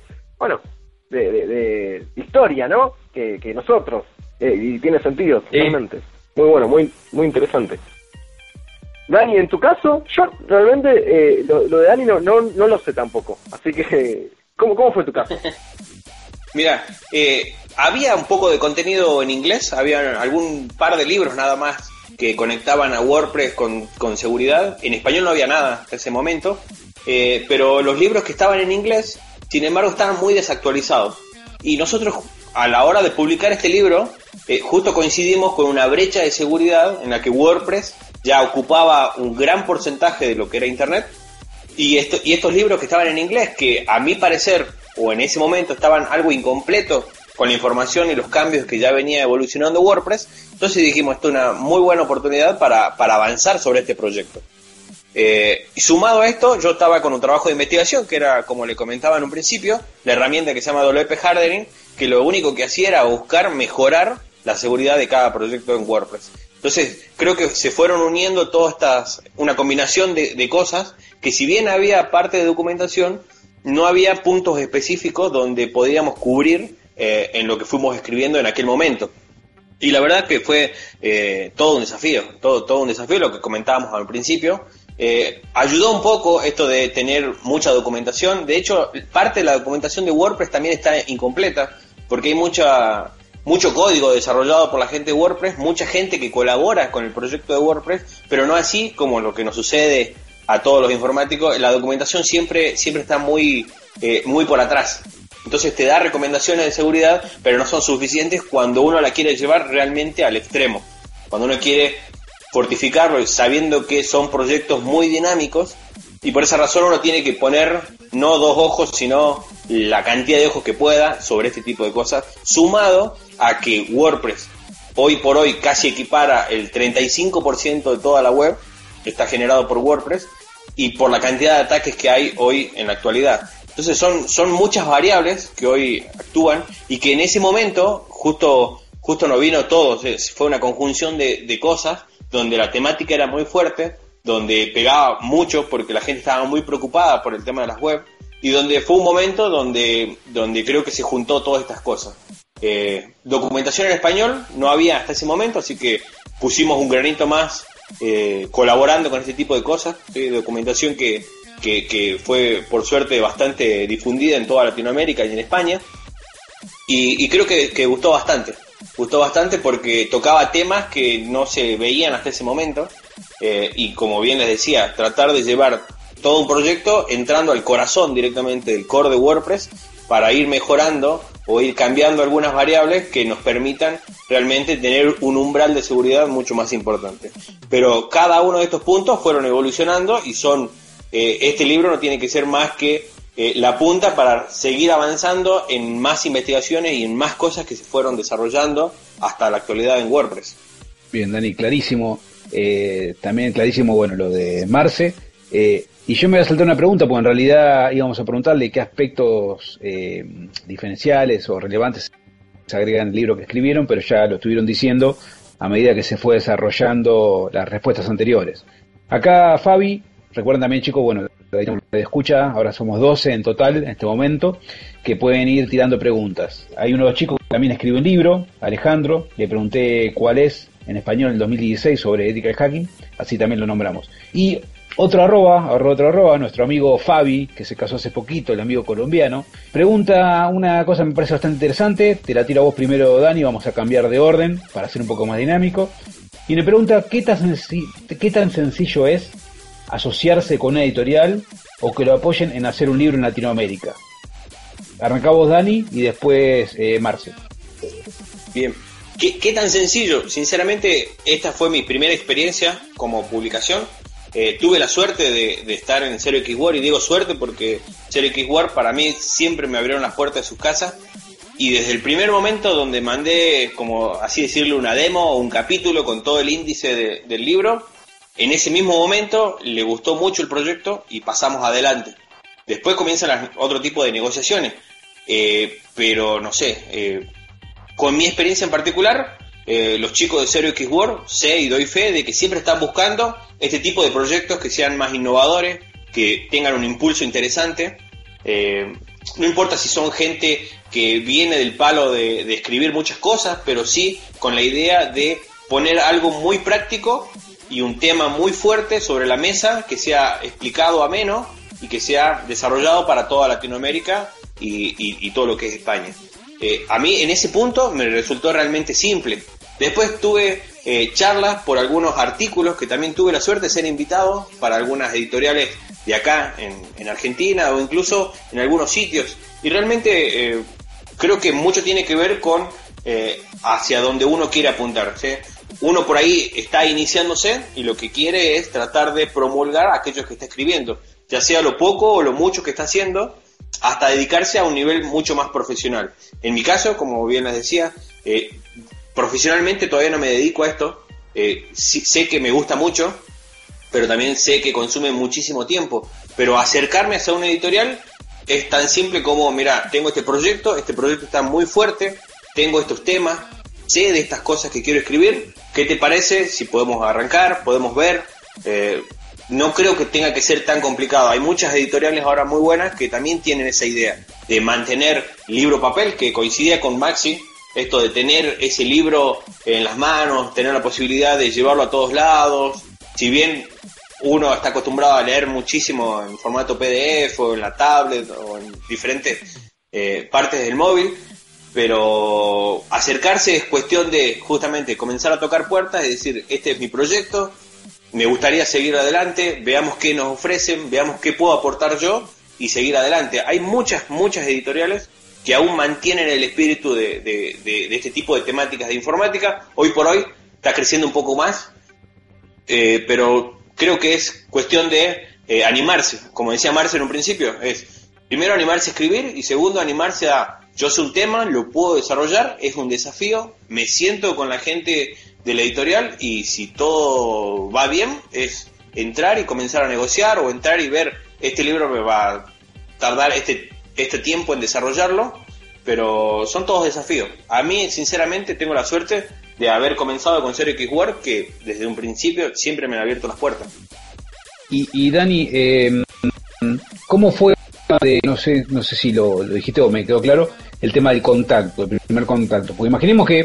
historia, ¿no? Que nosotros, y tiene sentido totalmente. Muy bueno, muy interesante. Dani, en tu caso, yo realmente lo de Dani no lo sé tampoco, así que, ¿cómo fue tu caso? Mira, había un poco de contenido en inglés, había algún par de libros nada más que conectaban a WordPress con seguridad. En español no había nada en ese momento, pero los libros que estaban en inglés, sin embargo, estaban muy desactualizados. Y nosotros, a la hora de publicar este libro, justo coincidimos con una brecha de seguridad en la que WordPress ya ocupaba un gran porcentaje de lo que era Internet, y estos libros que estaban en inglés, que a mi parecer, o en ese momento, estaban algo incompletos con la información y los cambios que ya venía evolucionando WordPress. Entonces dijimos, esto es una muy buena oportunidad para avanzar sobre este proyecto. Y sumado a esto, yo estaba con un trabajo de investigación, que era, como le comentaba en un principio, la herramienta que se llama WP Hardening, que lo único que hacía era buscar mejorar la seguridad de cada proyecto en WordPress. Entonces, creo que se fueron uniendo una combinación de cosas, que si bien había parte de documentación, no había puntos específicos donde podíamos cubrir en lo que fuimos escribiendo en aquel momento. Y la verdad que fue todo un desafío, todo un desafío, lo que comentábamos al principio. Ayudó un poco esto de tener mucha documentación. De hecho, parte de la documentación de WordPress también está incompleta, porque hay mucho código desarrollado por la gente de WordPress, mucha gente que colabora con el proyecto de WordPress, pero no así como lo que nos sucede a todos los informáticos. La documentación siempre está muy por atrás. Entonces te da recomendaciones de seguridad, pero no son suficientes cuando uno la quiere llevar realmente al extremo. Cuando uno quiere fortificarlo sabiendo que son proyectos muy dinámicos, y por esa razón uno tiene que poner no 2 ojos, sino la cantidad de ojos que pueda sobre este tipo de cosas, sumado a que WordPress hoy por hoy casi equipara el 35% de toda la web que está generado por WordPress, y por la cantidad de ataques que hay hoy en la actualidad. Entonces son muchas variables que hoy actúan, y que en ese momento justo no vino todo. Fue una conjunción de cosas donde la temática era muy fuerte, donde pegaba mucho porque la gente estaba muy preocupada por el tema de las web, y donde fue un momento donde creo que se juntó todas estas cosas. Documentación en español no había hasta ese momento, así que pusimos un granito más colaborando con este tipo de cosas, ¿sí? Documentación que fue por suerte bastante difundida en toda Latinoamérica y en España, y creo que gustó bastante porque tocaba temas que no se veían hasta ese momento, y como bien les decía, tratar de llevar todo un proyecto entrando al corazón directamente del core de WordPress para ir mejorando o ir cambiando algunas variables que nos permitan realmente tener un umbral de seguridad mucho más importante. Pero cada uno de estos puntos fueron evolucionando y son este libro no tiene que ser más que la punta para seguir avanzando en más investigaciones y en más cosas que se fueron desarrollando hasta la actualidad en WordPress. Bien, Dani, clarísimo. También clarísimo, bueno, lo de Marce. Y yo me voy a saltar una pregunta, porque en realidad íbamos a preguntarle qué aspectos diferenciales o relevantes se agregan al libro que escribieron, pero ya lo estuvieron diciendo a medida que se fue desarrollando las respuestas anteriores. Acá Fabi, recuerden también, chicos, bueno, de escucha, ahora somos 12 en total en este momento, que pueden ir tirando preguntas. Hay uno de los chicos que también escribe un libro, Alejandro, le pregunté cuál es en español en el 2016 sobre ética del hacking, así también lo nombramos. Y otro arroba, nuestro amigo Fabi, que se casó hace poquito, el amigo colombiano, pregunta una cosa que me parece bastante interesante, te la tiro a vos primero, Dani, vamos a cambiar de orden para ser un poco más dinámico, y me pregunta qué tan sencillo es asociarse con una editorial o que lo apoyen en hacer un libro en Latinoamérica. Arrancamos Dani y después Marce. Bien. ¿Qué tan sencillo? Sinceramente, esta fue mi primera experiencia como publicación. Tuve la suerte de estar en 0xWord, y digo suerte porque 0xWord para mí siempre me abrieron las puertas de sus casas, y desde el primer momento donde mandé, como así decirlo, una demo o un capítulo con todo el índice del libro, en ese mismo momento le gustó mucho el proyecto y pasamos adelante. Después comienzan otro tipo de negociaciones, pero no sé, con mi experiencia en particular, los chicos de 0xWord sé y doy fe de que siempre están buscando este tipo de proyectos que sean más innovadores, que tengan un impulso interesante. No importa si son gente que viene del palo de escribir muchas cosas, pero sí con la idea de poner algo muy práctico y un tema muy fuerte sobre la mesa, que sea explicado ameno y que sea desarrollado para toda Latinoamérica y todo lo que es España. A mí en ese punto me resultó realmente simple. Después tuve charlas por algunos artículos que también tuve la suerte de ser invitado para algunas editoriales de acá en Argentina o incluso en algunos sitios. Y realmente creo que mucho tiene que ver con hacia donde uno quiere apuntar, ¿sí? Uno por ahí está iniciándose y lo que quiere es tratar de promulgar a aquellos que está escribiendo, ya sea lo poco o lo mucho que está haciendo, hasta dedicarse a un nivel mucho más profesional. En mi caso, como bien les decía, profesionalmente todavía no me dedico a esto. Sí, sé que me gusta mucho, pero también sé que consume muchísimo tiempo. Pero acercarme hacia una editorial es tan simple como, mira, tengo este proyecto está muy fuerte, tengo estos temas, sé de estas cosas que quiero escribir, ¿qué te parece si podemos arrancar, podemos ver? No creo que tenga que ser tan complicado. Hay muchas editoriales ahora muy buenas que también tienen esa idea de mantener libro-papel, que coincidía con Maxi, esto de tener ese libro en las manos, tener la posibilidad de llevarlo a todos lados. Si bien uno está acostumbrado a leer muchísimo en formato PDF o en la tablet o en diferentes partes del móvil, pero acercarse es cuestión de justamente comenzar a tocar puertas y decir, este es mi proyecto, me gustaría seguir adelante, veamos qué nos ofrecen, veamos qué puedo aportar yo y seguir adelante. Hay muchas editoriales que aún mantienen el espíritu de este tipo de temáticas de informática. Hoy por hoy está creciendo un poco más, pero creo que es cuestión de animarse. Como decía Marce en un principio, es primero animarse a escribir y segundo animarse a, yo sé un tema, lo puedo desarrollar, es un desafío, me siento con la gente de la editorial y si todo va bien es entrar y comenzar a negociar o entrar y ver, este libro me va a tardar este tiempo en desarrollarlo, pero son todos desafíos. A mí sinceramente tengo la suerte de haber comenzado con 0xWord, que desde un principio siempre me han abierto las puertas. Y Dani, ¿cómo fue? No sé si lo dijiste o me quedó claro, el tema del contacto, el primer contacto. Porque imaginemos que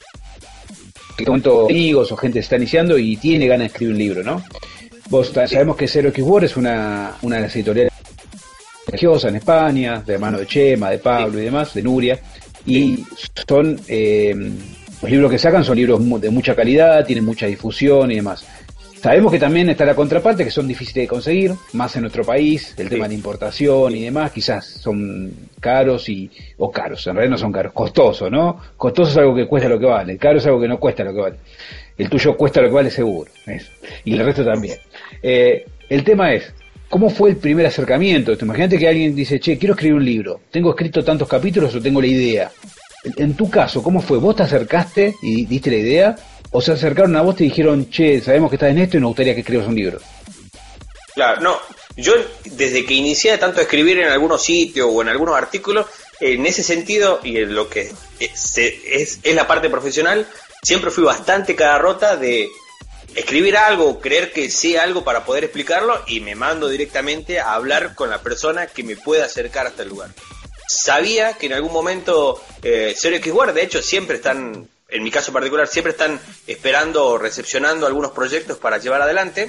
amigos o gente se está iniciando y tiene ganas de escribir un libro, ¿no? Sabemos que Zero X Word es una de las editoriales religiosas en España, de mano de Chema, de Pablo y demás, de Nuria, y son los libros que sacan son libros de mucha calidad, tienen mucha difusión y demás. Sabemos que también está la contraparte, que son difíciles de conseguir, más en nuestro país, el tema de importación y demás, quizás son caros o caros, en realidad no son caros, costosos, ¿no? Costoso es algo que cuesta lo que vale, caro es algo que no cuesta lo que vale. El tuyo cuesta lo que vale seguro, y el resto también. El tema es, ¿cómo fue el primer acercamiento? Imagínate que alguien dice, che, quiero escribir un libro, tengo escrito tantos capítulos o tengo la idea. En tu caso, ¿cómo fue? ¿Vos te acercaste y diste la idea? ¿O se acercaron a vos y te dijeron, che, sabemos que estás en esto y nos gustaría que escribas un libro? Claro, no. Yo, desde que inicié tanto a escribir en algunos sitios o en algunos artículos, en ese sentido, y en lo que es la parte profesional, siempre fui bastante cara rota de escribir algo, creer que sé algo para poder explicarlo, y me mando directamente a hablar con la persona que me pueda acercar hasta el lugar. Sabía que en algún momento Zero X Word, de hecho, siempre están, en mi caso particular, siempre están esperando o recepcionando algunos proyectos para llevar adelante,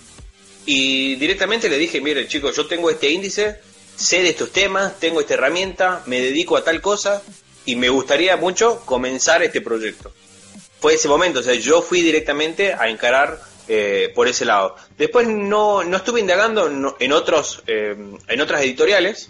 y directamente le dije, mire chicos, yo tengo este índice, sé de estos temas, tengo esta herramienta, me dedico a tal cosa, y me gustaría mucho comenzar este proyecto. Fue ese momento, o sea, yo fui directamente a encarar por ese lado. Después no estuve indagando en otras editoriales,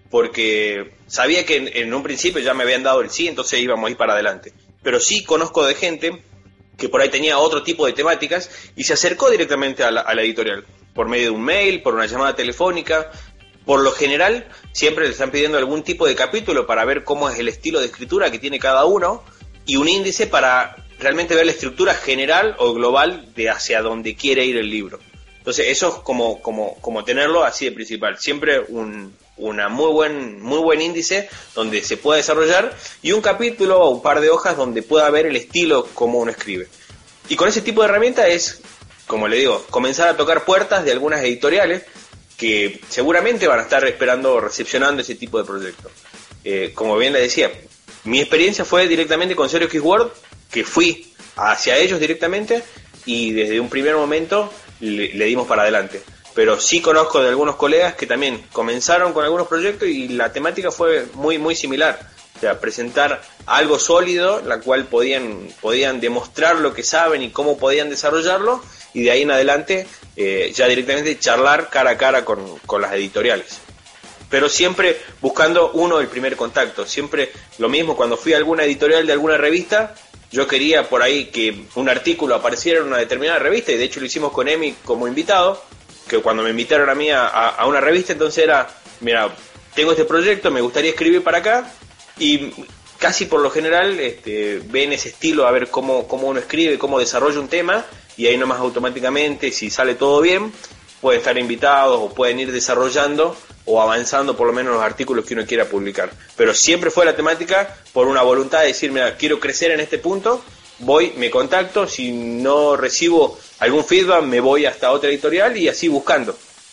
porque sabía que en un principio ya me habían dado el sí, entonces íbamos a ir para adelante. Pero sí conozco de gente que por ahí tenía otro tipo de temáticas y se acercó directamente a la editorial, por medio de un mail, por una llamada telefónica. Por lo general, siempre le están pidiendo algún tipo de capítulo para ver cómo es el estilo de escritura que tiene cada uno, y un índice para realmente ver la estructura general o global de hacia dónde quiere ir el libro. Entonces eso es como tenerlo así de principal. Siempre una muy buen índice donde se pueda desarrollar, y un capítulo o un par de hojas donde pueda ver el estilo como uno escribe. Y con ese tipo de herramienta es, como le digo, comenzar a tocar puertas de algunas editoriales que seguramente van a estar esperando o recepcionando ese tipo de proyectos. Como bien le decía, mi experiencia fue directamente con Zero X Word, que fui hacia ellos directamente y desde un primer momento le dimos para adelante. Pero sí conozco de algunos colegas que también comenzaron con algunos proyectos y la temática fue muy similar. O sea, presentar algo sólido, la cual podían demostrar lo que saben y cómo podían desarrollarlo, y de ahí en adelante ya directamente charlar cara a cara con las editoriales. Pero siempre buscando el primer contacto. Siempre lo mismo, cuando fui a alguna editorial de alguna revista, yo quería por ahí que un artículo apareciera en una determinada revista, y de hecho lo hicimos con Emi como invitado, que cuando me invitaron a mí a una revista, entonces era, mira, tengo este proyecto, me gustaría escribir para acá, y casi por lo general ven ese estilo, a ver cómo uno escribe, cómo desarrolla un tema, y ahí nomás automáticamente, si sale todo bien, pueden estar invitados o pueden ir desarrollando o avanzando por lo menos los artículos que uno quiera publicar. Pero siempre fue la temática por una voluntad de decir, mira, quiero crecer en este punto, voy, me contacto, si no recibo algún feedback me voy hasta otra editorial, y así buscando.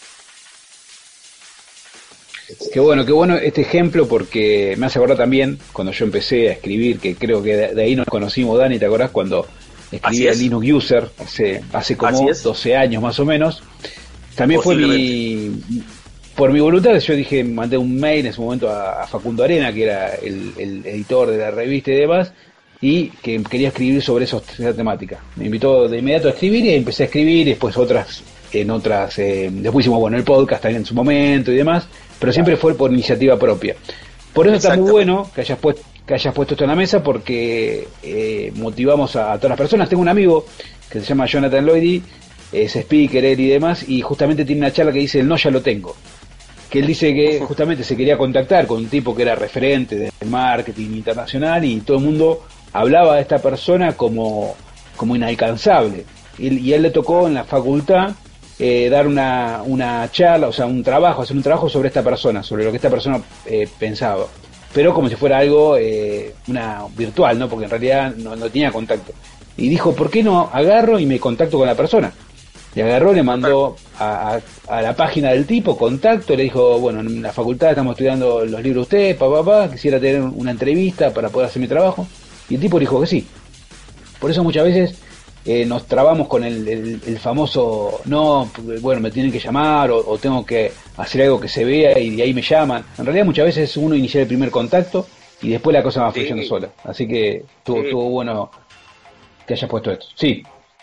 Qué bueno este ejemplo, porque me hace acordar también cuando yo empecé a escribir, que creo que de ahí nos conocimos, Dani, ¿te acordás? Cuando escribía Linux User, hace como 12 años más o menos. También fue por mi voluntad. Yo dije, mandé un mail en ese momento a Facundo Arena, que era el editor de la revista y demás, y que quería escribir sobre esa temática. Me invitó de inmediato a escribir y empecé a escribir, y después después hicimos el podcast también en su momento y demás, pero siempre fue por iniciativa propia. Por eso está muy bueno que hayas puesto esto en la mesa, porque motivamos a todas las personas. Tengo un amigo que se llama Jonathan Lloydy, es speaker él y demás, y justamente tiene una charla que dice el no ya lo tengo, que él dice que justamente se quería contactar con un tipo que era referente de marketing internacional, y todo el mundo hablaba de esta persona como inalcanzable, y él le tocó en la facultad dar una charla, o sea, hacer un trabajo sobre esta persona, sobre lo que esta persona pensaba, pero como si fuera algo virtual, ¿no? Porque en realidad no tenía contacto. Y dijo, ¿por qué no agarro y me contacto con la persona? Le agarró, le mandó a la página del tipo, contacto, le dijo, bueno, en la facultad estamos estudiando los libros de usted, quisiera tener una entrevista para poder hacer mi trabajo. Y el tipo dijo que sí. Por eso muchas veces nos trabamos con el famoso, no, bueno, me tienen que llamar o tengo que hacer algo que se vea y de ahí me llaman. En realidad muchas veces uno inicia el primer contacto y después la cosa va fluyendo sola. Así que estuvo bueno que hayas puesto esto. Sí.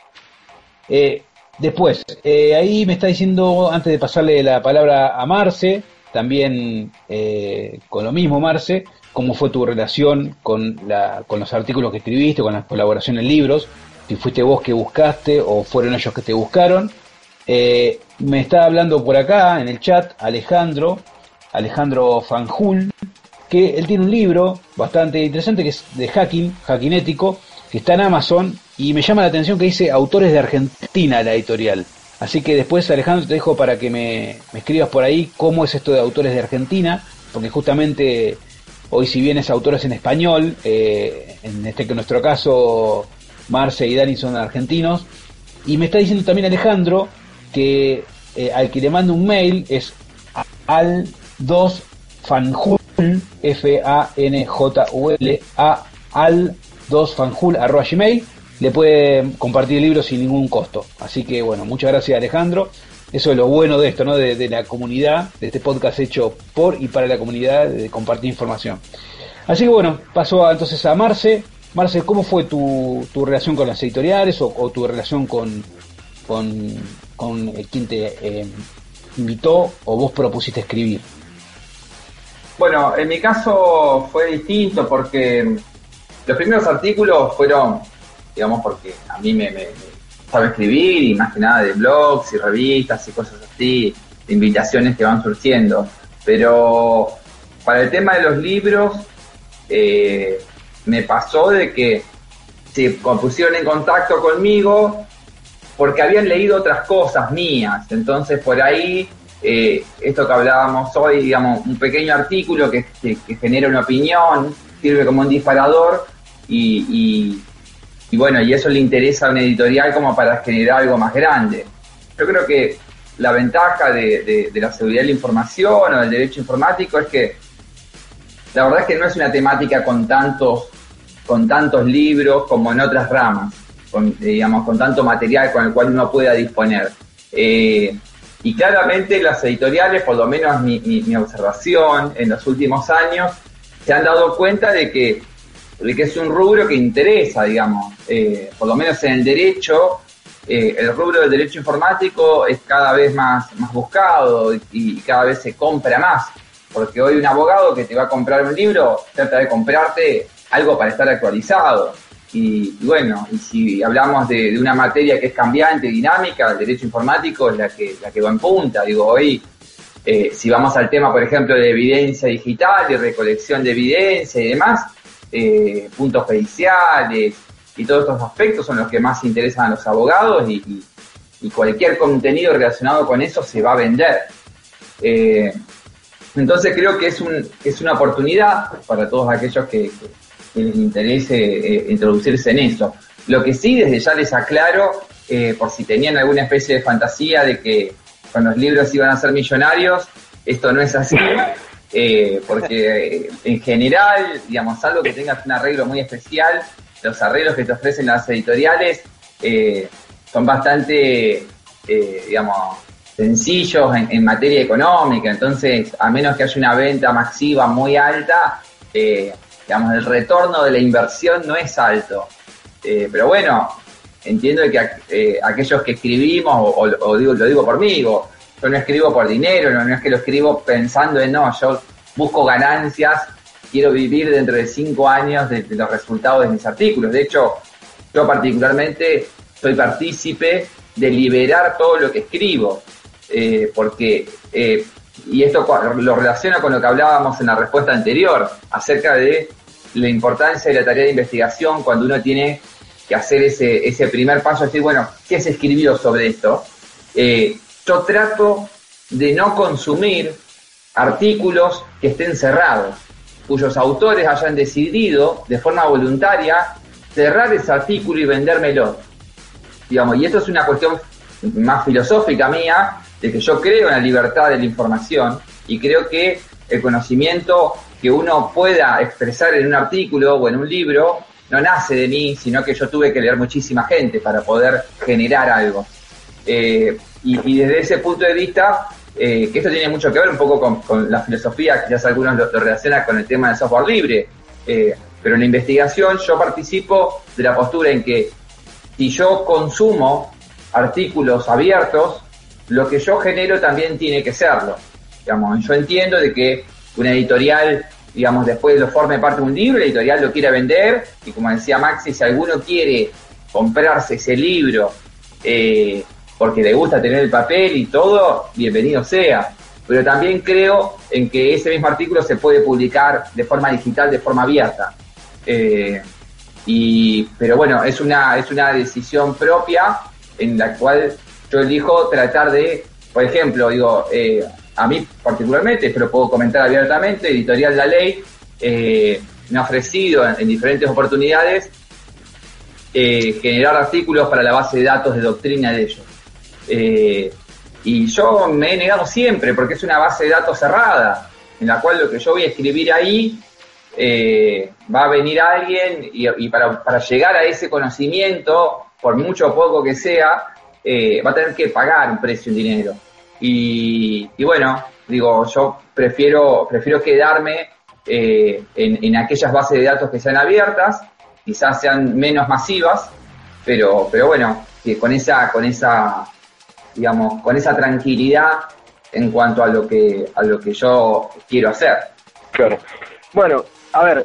Después, ahí me está diciendo, antes de pasarle la palabra a Marce, también con lo mismo, Marce, cómo fue tu relación con los artículos que escribiste, con la colaboración en libros, si fuiste vos que buscaste o fueron ellos que te buscaron. Me está hablando por acá en el chat Alejandro Fanjul, que él tiene un libro bastante interesante que es de hacking ético, que está en Amazon, y me llama la atención que dice autores de Argentina la editorial. Así que después, Alejandro, te dejo para que me escribas por ahí cómo es esto de autores de Argentina, porque justamente hoy, si bien es autores en español, en nuestro caso Marce y Dani son argentinos, y me está diciendo también Alejandro que al que le mando un mail es al2fanjul, FANJUL, al2fanjul@gmail. Le puede compartir el libro sin ningún costo. Así que bueno, muchas gracias, Alejandro. Eso es lo bueno de esto, ¿no? De la comunidad, de este podcast hecho por y para la comunidad, de compartir información. Así que bueno, paso entonces a Marce. Marce, ¿cómo fue tu relación con las editoriales o tu relación con quien te invitó o vos propusiste escribir? Bueno, en mi caso fue distinto porque los primeros artículos fueron, digamos, porque a mí me sabe escribir, y más que nada de blogs y revistas y cosas así, de invitaciones que van surgiendo. Pero para el tema de los libros, me pasó de que se pusieron en contacto conmigo porque habían leído otras cosas mías. Entonces, por ahí, esto que hablábamos hoy, digamos, un pequeño artículo que genera una opinión, sirve como un disparador, y bueno, y eso le interesa a una editorial como para generar algo más grande. Yo creo que la ventaja de la seguridad de la información o del derecho informático es que la verdad es que no es una temática con tantos libros como en otras ramas, con tanto material con el cual uno pueda disponer. Y claramente las editoriales, por lo menos mi observación en los últimos años, se han dado cuenta de que es un rubro que interesa, digamos, por lo menos en el derecho. El rubro del derecho informático es cada vez más buscado y cada vez se compra más, porque hoy un abogado que te va a comprar un libro trata de comprarte algo para estar actualizado. Y bueno, y si hablamos de una materia que es cambiante, dinámica, el derecho informático es la que va en punta. Digo, hoy, si vamos al tema, por ejemplo, de evidencia digital y recolección de evidencia y demás, puntos periciales y todos estos aspectos son los que más interesan a los abogados, y cualquier contenido relacionado con eso se va a vender. Entonces creo que es una oportunidad para todos aquellos que les interese introducirse en eso. Lo que sí, desde ya les aclaro, por si tenían alguna especie de fantasía de que con los libros iban a ser millonarios, esto no es así. Porque en general, digamos, salvo que tengas un arreglo muy especial, los arreglos que te ofrecen las editoriales son bastante, sencillos en materia económica. Entonces, a menos que haya una venta masiva muy alta, el retorno de la inversión no es alto. Pero bueno, entiendo que aquellos que escribimos, lo digo por mí, yo no escribo por dinero, no es que lo escribo pensando en, no, yo busco ganancias, quiero vivir dentro de 5 años de los resultados de mis artículos. De hecho, yo particularmente soy partícipe de liberar todo lo que escribo, porque, y esto lo relaciona con lo que hablábamos en la respuesta anterior, acerca de la importancia de la tarea de investigación cuando uno tiene que hacer ese primer paso, decir, bueno, ¿qué se escribió sobre esto? Yo trato de no consumir artículos que estén cerrados, cuyos autores hayan decidido de forma voluntaria cerrar ese artículo y vendérmelo. Digamos, y esto es una cuestión más filosófica mía, de que yo creo en la libertad de la información y creo que el conocimiento que uno pueda expresar en un artículo o en un libro no nace de mí, sino que yo tuve que leer muchísima gente para poder generar algo. Y desde ese punto de vista, que esto tiene mucho que ver un poco con la filosofía, quizás algunos lo relacionan con el tema del software libre, pero en la investigación yo participo de la postura en que si yo consumo artículos abiertos, lo que yo genero también tiene que serlo. Digamos, yo entiendo de que una editorial, digamos, después lo forme parte de un libro, la editorial lo quiera vender, y como decía Maxi, si alguno quiere comprarse ese libro porque le gusta tener el papel y todo, bienvenido sea. Pero también creo en que ese mismo artículo se puede publicar de forma digital, de forma abierta. Pero bueno, es una decisión propia en la cual yo elijo tratar de, por ejemplo, digo, a mí particularmente, esto lo puedo comentar abiertamente, Editorial La Ley me ha ofrecido en diferentes oportunidades generar artículos para la base de datos de doctrina de ellos. Y yo me he negado siempre, porque es una base de datos cerrada, en la cual lo que yo voy a escribir ahí, va a venir alguien y para llegar a ese conocimiento, por mucho o poco que sea, va a tener que pagar un precio en dinero. Y bueno, digo, yo prefiero quedarme en aquellas bases de datos que sean abiertas, quizás sean menos masivas, pero bueno, que con esa digamos, con esa tranquilidad en cuanto a lo que yo quiero hacer. Claro. Bueno, a ver,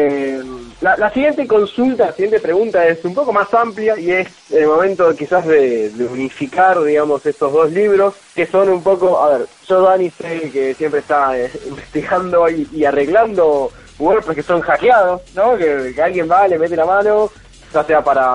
la siguiente consulta, la siguiente pregunta es un poco más amplia y es el momento quizás de unificar, digamos, estos dos libros que son un poco, a ver, yo Dani sé que siempre está investigando y arreglando WordPress que son hackeados, ¿no? Que alguien va, le mete la mano, ya sea para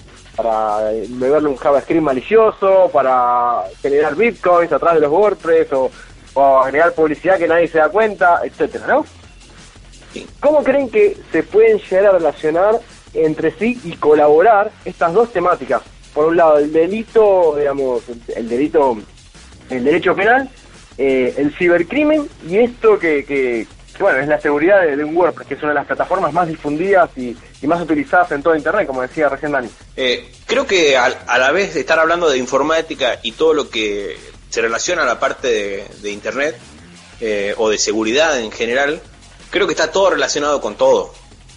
beberle un JavaScript malicioso, para generar bitcoins atrás de los WordPress o generar publicidad que nadie se da cuenta, etcétera, ¿no? ¿Cómo creen que se pueden llegar a relacionar entre sí y colaborar estas dos temáticas? Por un lado, el delito, digamos, el derecho penal, el cibercrimen y esto que bueno, es la seguridad de un WordPress, que es una de las plataformas más difundidas y más utilizadas en todo Internet, como decía recién Dani. Creo que a la vez de estar hablando de informática y todo lo que se relaciona a la parte de Internet o de seguridad en general, creo que está todo relacionado con todo.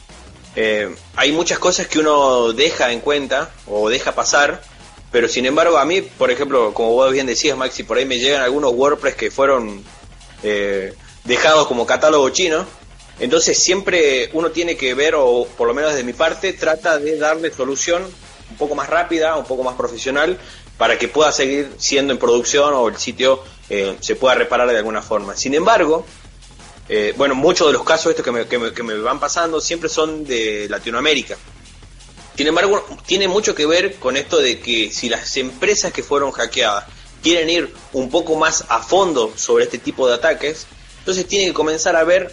Hay muchas cosas que uno deja en cuenta o deja pasar, pero sin embargo a mí, por ejemplo, como vos bien decías, Maxi, por ahí me llegan algunos WordPress que fueron dejados como catálogo chino. Entonces siempre uno tiene que ver, o por lo menos de mi parte, trata de darle solución un poco más rápida, un poco más profesional, para que pueda seguir siendo en producción o el sitio se pueda reparar de alguna forma. Sin embargo, bueno, muchos de los casos estos que me van pasando siempre son de Latinoamérica. Sin embargo, tiene mucho que ver con esto de que si las empresas que fueron hackeadas quieren ir un poco más a fondo sobre este tipo de ataques, entonces tienen que comenzar a ver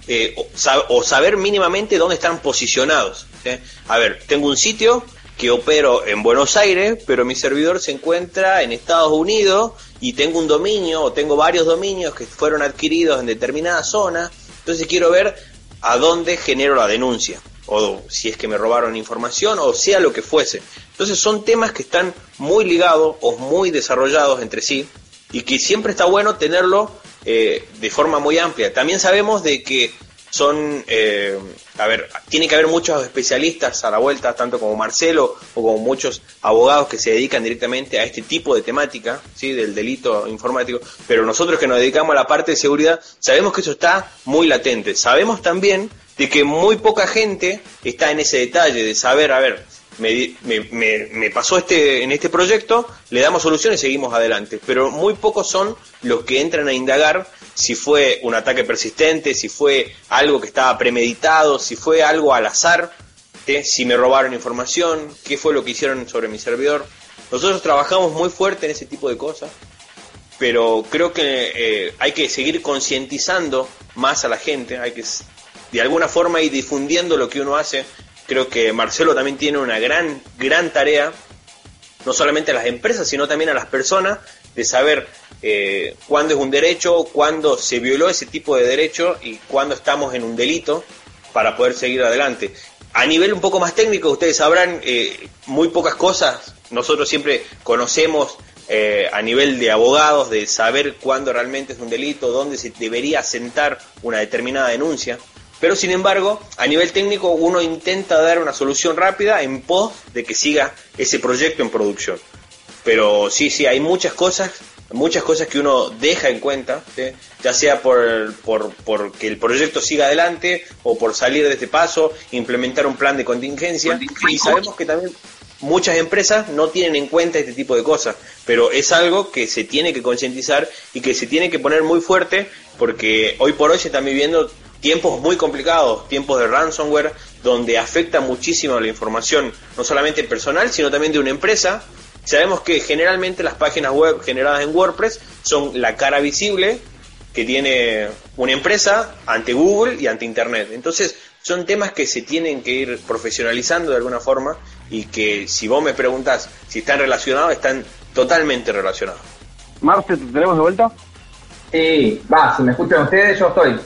o saber mínimamente dónde están posicionados, ¿sí? A ver, tengo un sitio que opero en Buenos Aires, pero mi servidor se encuentra en Estados Unidos y tengo un dominio o tengo varios dominios que fueron adquiridos en determinada zona, entonces quiero ver a dónde genero la denuncia, o si es que me robaron información, o sea lo que fuese. Entonces son temas que están muy ligados o muy desarrollados entre sí, y que siempre está bueno tenerlo de forma muy amplia. También sabemos de que son, tiene que haber muchos especialistas a la vuelta, tanto como Marcelo o como muchos abogados que se dedican directamente a este tipo de temática, ¿sí? Del delito informático, pero nosotros que nos dedicamos a la parte de seguridad sabemos que eso está muy latente. Sabemos también de que muy poca gente está en ese detalle de saber, a ver, me pasó en este proyecto, le damos solución y seguimos adelante, pero muy pocos son los que entran a indagar si fue un ataque persistente, si fue algo que estaba premeditado, si fue algo al azar, si me robaron información, qué fue lo que hicieron sobre mi servidor. Nosotros trabajamos muy fuerte en ese tipo de cosas, pero creo que hay que seguir concientizando más a la gente, hay que de alguna forma ir difundiendo lo que uno hace. Creo que Marcelo también tiene una gran tarea no solamente a las empresas, sino también a las personas, de saber cuándo es un derecho, cuándo se violó ese tipo de derecho y cuándo estamos en un delito para poder seguir adelante. A nivel un poco más técnico, ustedes sabrán muy pocas cosas. Nosotros siempre conocemos a nivel de abogados, de saber cuándo realmente es un delito, dónde se debería asentar una determinada denuncia. Pero sin embargo, a nivel técnico uno intenta dar una solución rápida en pos de que siga ese proyecto en producción. Pero sí, hay muchas cosas que uno deja en cuenta, ¿sí? Ya sea por que el proyecto siga adelante o por salir de este paso, implementar un plan de contingencia. Y sabemos que también muchas empresas no tienen en cuenta este tipo de cosas, pero es algo que se tiene que concientizar y que se tiene que poner muy fuerte, porque hoy por hoy se están viviendo tiempos muy complicados, tiempos de ransomware, donde afecta muchísimo la información, no solamente personal, sino también de una empresa. Sabemos que generalmente las páginas web generadas en WordPress son la cara visible que tiene una empresa ante Google y ante Internet. Entonces, son temas que se tienen que ir profesionalizando de alguna forma y que, si vos me preguntás si están relacionados, están totalmente relacionados. Marce, ¿te tenemos de vuelta? Sí, si me escuchan ustedes, yo estoy.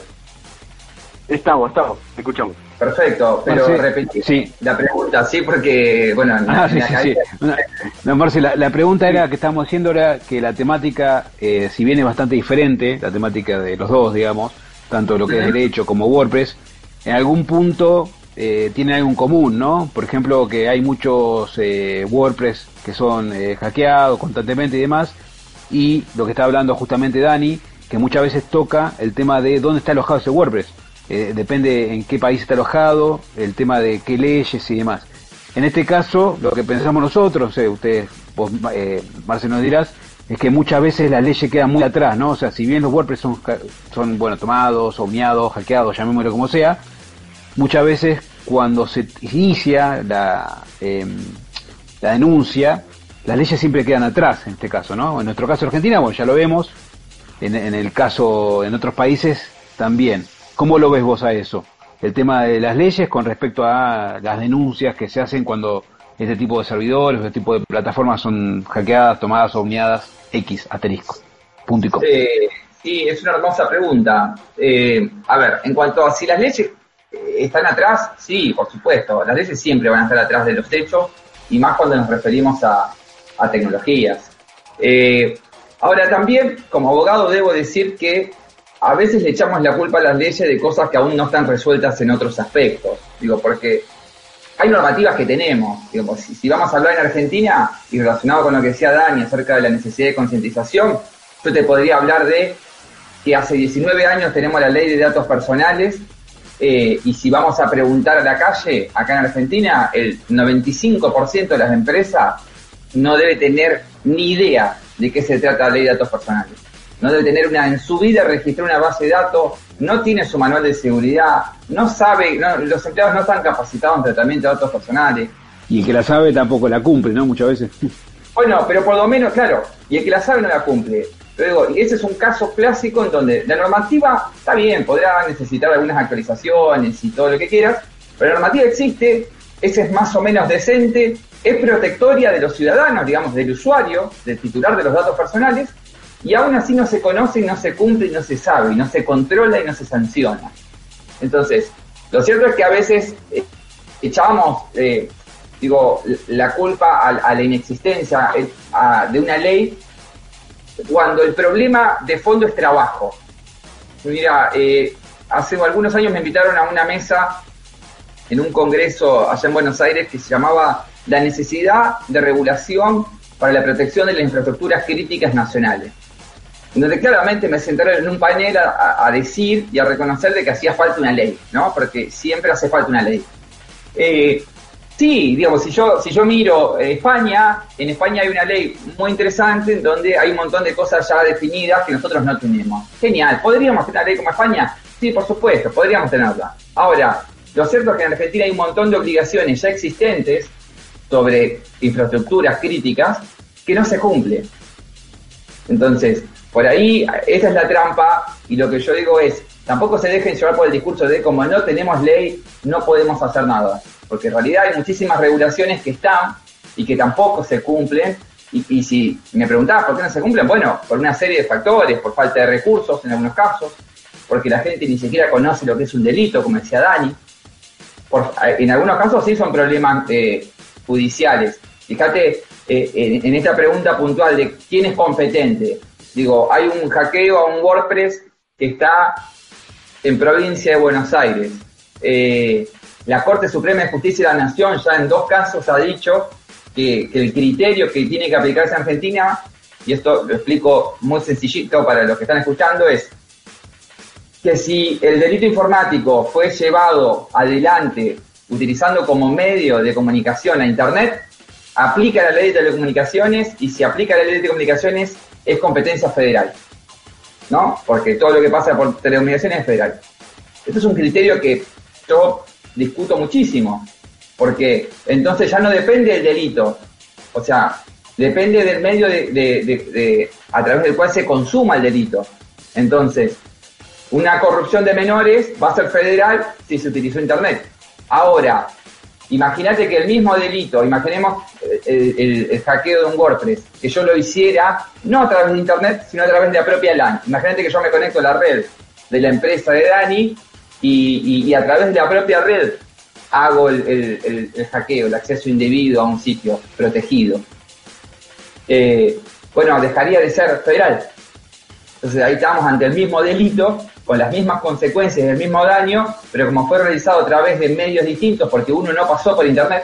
Estamos, te escuchamos. Perfecto, pero Marce, repetí la pregunta, sí, porque, bueno... Sí. No, Marce, la pregunta era que estábamos haciendo era que la temática, si bien es bastante diferente, la temática de los dos, digamos, tanto lo que es derecho como WordPress, en algún punto tiene algo en común, ¿no? Por ejemplo, que hay muchos WordPress que son hackeados constantemente y demás, y lo que está hablando justamente Dani, que muchas veces toca el tema de dónde está alojado ese WordPress. Depende en qué país está alojado, el tema de qué leyes y demás. En este caso, lo que pensamos nosotros, vos, Marce, nos dirás, es que muchas veces las leyes quedan muy atrás, ¿no? O sea, si bien los WordPress son tomados, homeados, hackeados, llamémoslo como sea, muchas veces cuando se inicia la denuncia, las leyes siempre quedan atrás, en este caso, ¿no? En nuestro caso Argentina, bueno, ya lo vemos, en el caso en otros países también. ¿Cómo lo ves vos a eso? El tema de las leyes con respecto a las denuncias que se hacen cuando este tipo de servidores, este tipo de plataformas son hackeadas, tomadas, homeadas, asterisco, punto y coma. Sí, es una hermosa pregunta. A ver, en cuanto a si las leyes están atrás, sí, por supuesto, las leyes siempre van a estar atrás de los hechos, y más cuando nos referimos a tecnologías. Ahora también, como abogado, debo decir que a veces le echamos la culpa a las leyes de cosas que aún no están resueltas en otros aspectos. Digo, porque hay normativas que tenemos. Digo, si vamos a hablar en Argentina, y relacionado con lo que decía Dani acerca de la necesidad de concientización, yo te podría hablar de que hace 19 años tenemos la ley de datos personales, y si vamos a preguntar a la calle, acá en Argentina, el 95% de las empresas no debe tener ni idea de qué se trata la ley de datos personales. No debe tener en su vida registrar una base de datos, no tiene su manual de seguridad, no sabe, los empleados no están capacitados en tratamiento de datos personales. Y el que la sabe tampoco la cumple, ¿no? Muchas veces. Bueno, pero por lo menos, claro, y el que la sabe no la cumple. Pero digo, ese es un caso clásico en donde la normativa está bien, podrá necesitar algunas actualizaciones y todo lo que quieras, pero la normativa existe, esa es más o menos decente, es protectoria de los ciudadanos, digamos, del usuario, del titular de los datos personales, y aún así no se conoce, y no se cumple, y no se sabe, y no se controla, y no se sanciona. Entonces, lo cierto es que a veces echábamos, la culpa a la inexistencia de una ley, cuando el problema de fondo es trabajo. Mira, hace algunos años me invitaron a una mesa en un congreso allá en Buenos Aires que se llamaba La necesidad de regulación para la protección de las infraestructuras críticas nacionales, donde claramente me sentaron en un panel a decir y a reconocer de que hacía falta una ley, ¿no? Porque siempre hace falta una ley. Sí, digamos, si yo miro España, en España hay una ley muy interesante en donde hay un montón de cosas ya definidas que nosotros no tenemos. Genial, ¿podríamos tener una ley como España? Sí, por supuesto, podríamos tenerla. Ahora, lo cierto es que en Argentina hay un montón de obligaciones ya existentes sobre infraestructuras críticas que no se cumplen. Entonces, por ahí, esa es la trampa, y lo que yo digo es, tampoco se dejen llevar por el discurso de como no tenemos ley, no podemos hacer nada. Porque en realidad hay muchísimas regulaciones que están, y que tampoco se cumplen. Y si me preguntabas por qué no se cumplen, bueno, por una serie de factores, por falta de recursos en algunos casos, porque la gente ni siquiera conoce lo que es un delito, como decía Dani. En algunos casos sí son problemas judiciales. Fíjate, en esta pregunta puntual de quién es competente, digo, hay un hackeo a un WordPress que está en provincia de Buenos Aires. La Corte Suprema de Justicia de la Nación ya en 2 casos ha dicho que el criterio que tiene que aplicarse en Argentina, y esto lo explico muy sencillito para los que están escuchando, es que si el delito informático fue llevado adelante utilizando como medio de comunicación a Internet, aplica la ley de telecomunicaciones, y si aplica la ley de telecomunicaciones es competencia federal, ¿no? Porque todo lo que pasa por telecomunicaciones es federal. Este es un criterio que yo discuto muchísimo, porque entonces ya no depende del delito, o sea, depende del medio a través del cual se consuma el delito. Entonces, una corrupción de menores va a ser federal si se utilizó Internet. Ahora, imagínate que el mismo delito, imaginemos el hackeo de un WordPress, que yo lo hiciera no a través de Internet, sino a través de la propia LAN. Imagínate que yo me conecto a la red de la empresa de Dani y a través de la propia red hago el hackeo, el acceso indebido a un sitio protegido. Bueno, dejaría de ser federal. Entonces ahí estamos ante el mismo delito, con las mismas consecuencias, el mismo daño, pero como fue realizado a través de medios distintos, porque uno no pasó por Internet,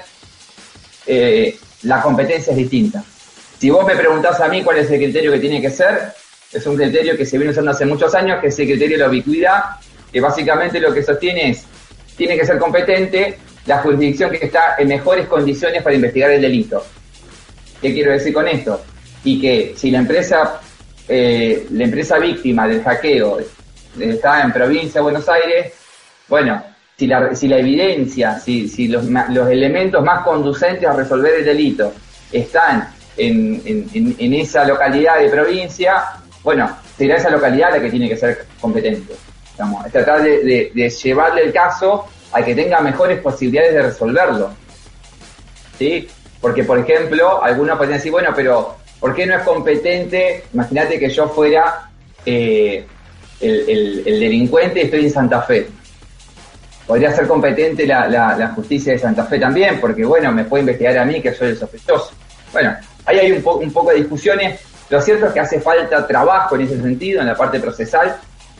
la competencia es distinta. Si vos me preguntás a mí cuál es el criterio que tiene que ser, es un criterio que se viene usando hace muchos años, que es el criterio de la ubicuidad, que básicamente lo que sostiene es, tiene que ser competente la jurisdicción que está en mejores condiciones para investigar el delito. ¿Qué quiero decir con esto? Y que si la empresa víctima del hackeo está en provincia de Buenos Aires, bueno, si la evidencia, si los elementos más conducentes a resolver el delito están en esa localidad de provincia, bueno, será esa localidad la que tiene que ser competente. Digamos, es tratar de llevarle el caso a que tenga mejores posibilidades de resolverlo, ¿sí? Porque, por ejemplo, algunos podrían decir, bueno, pero ¿por qué no es competente? Imagínate que yo fuera el delincuente y estoy en Santa Fe. Podría ser competente la justicia de Santa Fe también, porque, bueno, me puede investigar a mí que soy el sospechoso. Bueno, ahí hay un poco de discusiones. Lo cierto es que hace falta trabajo en ese sentido, en la parte procesal,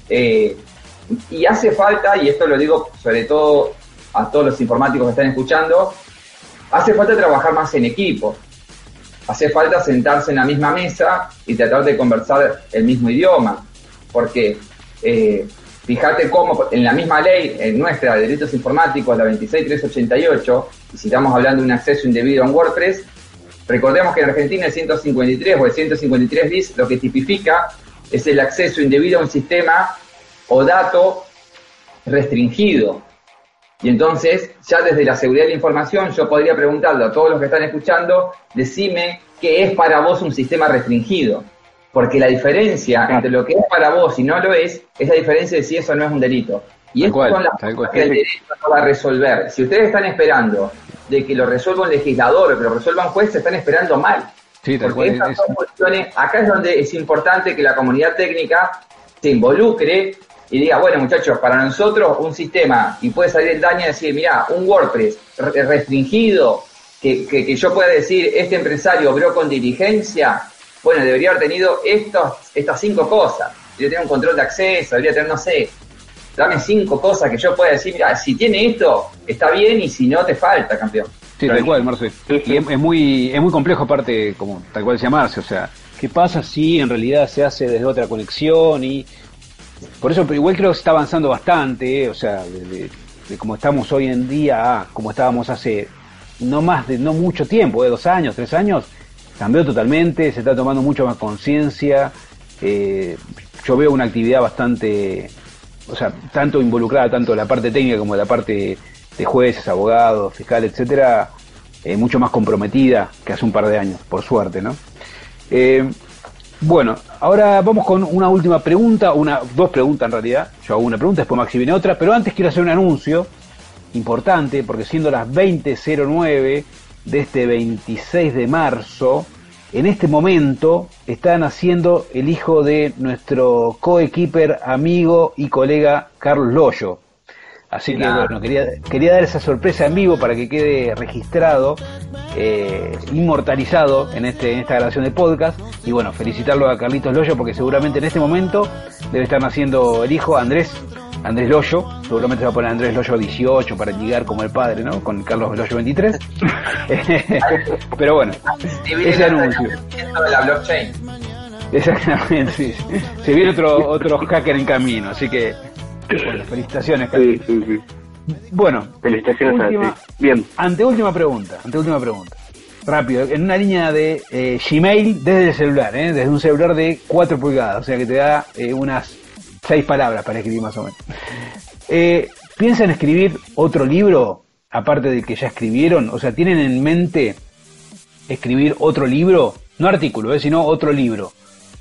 y hace falta, y esto lo digo sobre todo a todos los informáticos que están escuchando, hace falta trabajar más en equipo. Hace falta sentarse en la misma mesa y tratar de conversar el mismo idioma, porque fíjate cómo en la misma ley, en nuestra de delitos informáticos, la 26388, y si estamos hablando de un acceso indebido a un WordPress, recordemos que en Argentina el 153 o el 153 bis lo que tipifica es el acceso indebido a un sistema o dato restringido. Y entonces, ya desde la seguridad de la información, yo podría preguntarle a todos los que están escuchando, decime qué es para vos un sistema restringido. Porque la diferencia entre lo que es para vos y no lo es la diferencia de si eso no es un delito. Y estas son las cosas que el derecho no va a resolver. Si ustedes están esperando de que lo resuelva un legislador o que lo resuelva un juez, se están esperando mal. Sí, porque estas son cuestiones, acá es donde es importante que la comunidad técnica se involucre y diga, bueno, muchachos, para nosotros un sistema, y puede salir el daño y decir, mirá, un WordPress restringido, que yo pueda decir, este empresario obró con diligencia, bueno, debería haber tenido estas 5 cosas. Debería tener un control de acceso, debería tener, no sé, dame 5 cosas que yo pueda decir, mirá, si tiene esto, está bien, y si no, te falta, campeón. Sí, tal cual, Marce. Y es muy complejo, aparte, como tal cual decía Marce, o sea, ¿qué pasa si en realidad se hace desde otra conexión? Y por eso, pero igual creo que se está avanzando bastante, o sea, de como estamos hoy en día a como estábamos hace no mucho tiempo, 2 años, 3 años, cambió totalmente, se está tomando mucho más conciencia. Yo veo una actividad bastante, o sea, tanto involucrada, tanto la parte técnica como la parte de jueces, abogados, fiscales, etcétera, mucho más comprometida que hace un par de años, por suerte, ¿no? Bueno, ahora vamos con una última pregunta, 2 preguntas en realidad. Yo hago una pregunta, después Maxi viene otra, pero antes quiero hacer un anuncio importante, porque siendo las 20:09, de este 26 de marzo, en este momento está naciendo el hijo de nuestro coequiper, amigo y colega Carlos Loyo. Así que bueno, quería dar esa sorpresa en vivo para que quede registrado, inmortalizado en esta grabación de podcast. Y bueno, felicitarlo a Carlitos Loyo porque seguramente en este momento debe estar naciendo el hijo Andrés Loyo. Seguramente se va a poner Andrés Loyo 18 para ligar como el padre, ¿no? Con Carlos Loyo 23. Pero bueno, ese anuncio. De la blockchain. Exactamente, sí. Se viene otro hacker en camino, así que bueno, felicitaciones, Carlos. Sí. Bueno, felicitaciones. Bien. Anteúltima pregunta. Rápido, en una línea de Gmail desde el celular, desde un celular de 4 pulgadas, o sea que te da unas 6 palabras para escribir más o menos. ¿Piensan escribir otro libro, aparte del que ya escribieron? O sea, ¿tienen en mente escribir otro libro? No artículo, sino otro libro.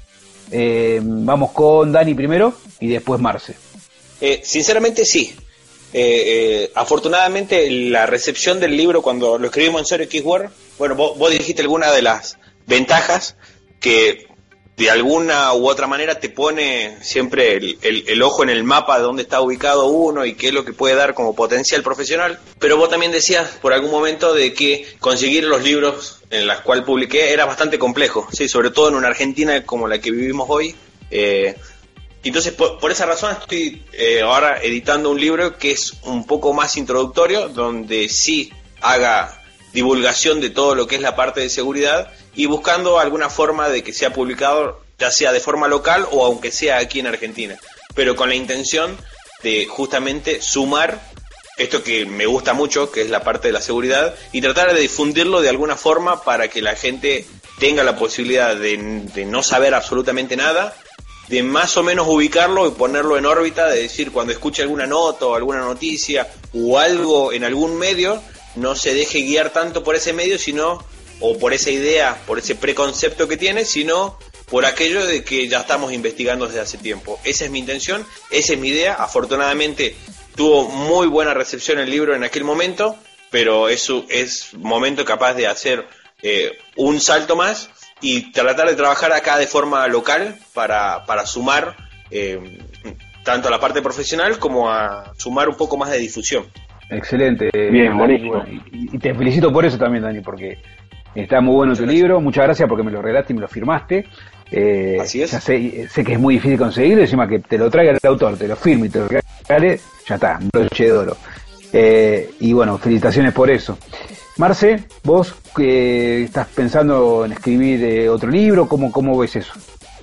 Vamos con Dani primero y después Marce. Sinceramente sí. Afortunadamente la recepción del libro cuando lo escribimos en Zero X War, bueno, vos dijiste alguna de las ventajas que de alguna u otra manera te pone siempre el ojo en el mapa de dónde está ubicado uno y qué es lo que puede dar como potencial profesional, pero vos también decías por algún momento de que conseguir los libros en los cuales publiqué era bastante complejo, sí, sobre todo en una Argentina como la que vivimos hoy. Entonces, por esa razón estoy ahora editando un libro que es un poco más introductorio, donde sí haga divulgación de todo lo que es la parte de seguridad y buscando alguna forma de que sea publicado, ya sea de forma local o aunque sea aquí en Argentina, pero con la intención de justamente sumar esto que me gusta mucho, que es la parte de la seguridad, y tratar de difundirlo de alguna forma para que la gente tenga la posibilidad de no saber absolutamente nada, de más o menos ubicarlo y ponerlo en órbita, de decir, cuando escuche alguna nota o alguna noticia o algo en algún medio, no se deje guiar tanto por ese medio, sino, o por esa idea, por ese preconcepto que tiene, sino por aquello de que ya estamos investigando desde hace tiempo. Esa es mi intención, esa es mi idea. Afortunadamente tuvo muy buena recepción el libro en aquel momento, pero eso es momento capaz de hacer un salto más y tratar de trabajar acá de forma local para sumar tanto a la parte profesional como a sumar un poco más de difusión. Excelente. Bien, buenísimo. Y te felicito por eso también, Dani, porque está muy bueno tu libro. Muchas gracias porque me lo regalaste y me lo firmaste. Así es. Ya sé que es muy difícil conseguirlo, encima que te lo traiga el autor, te lo firme y te lo regale, ya está, un broche de oro. Y bueno, felicitaciones por eso. Marce, vos estás pensando en escribir otro libro, ¿cómo ves eso?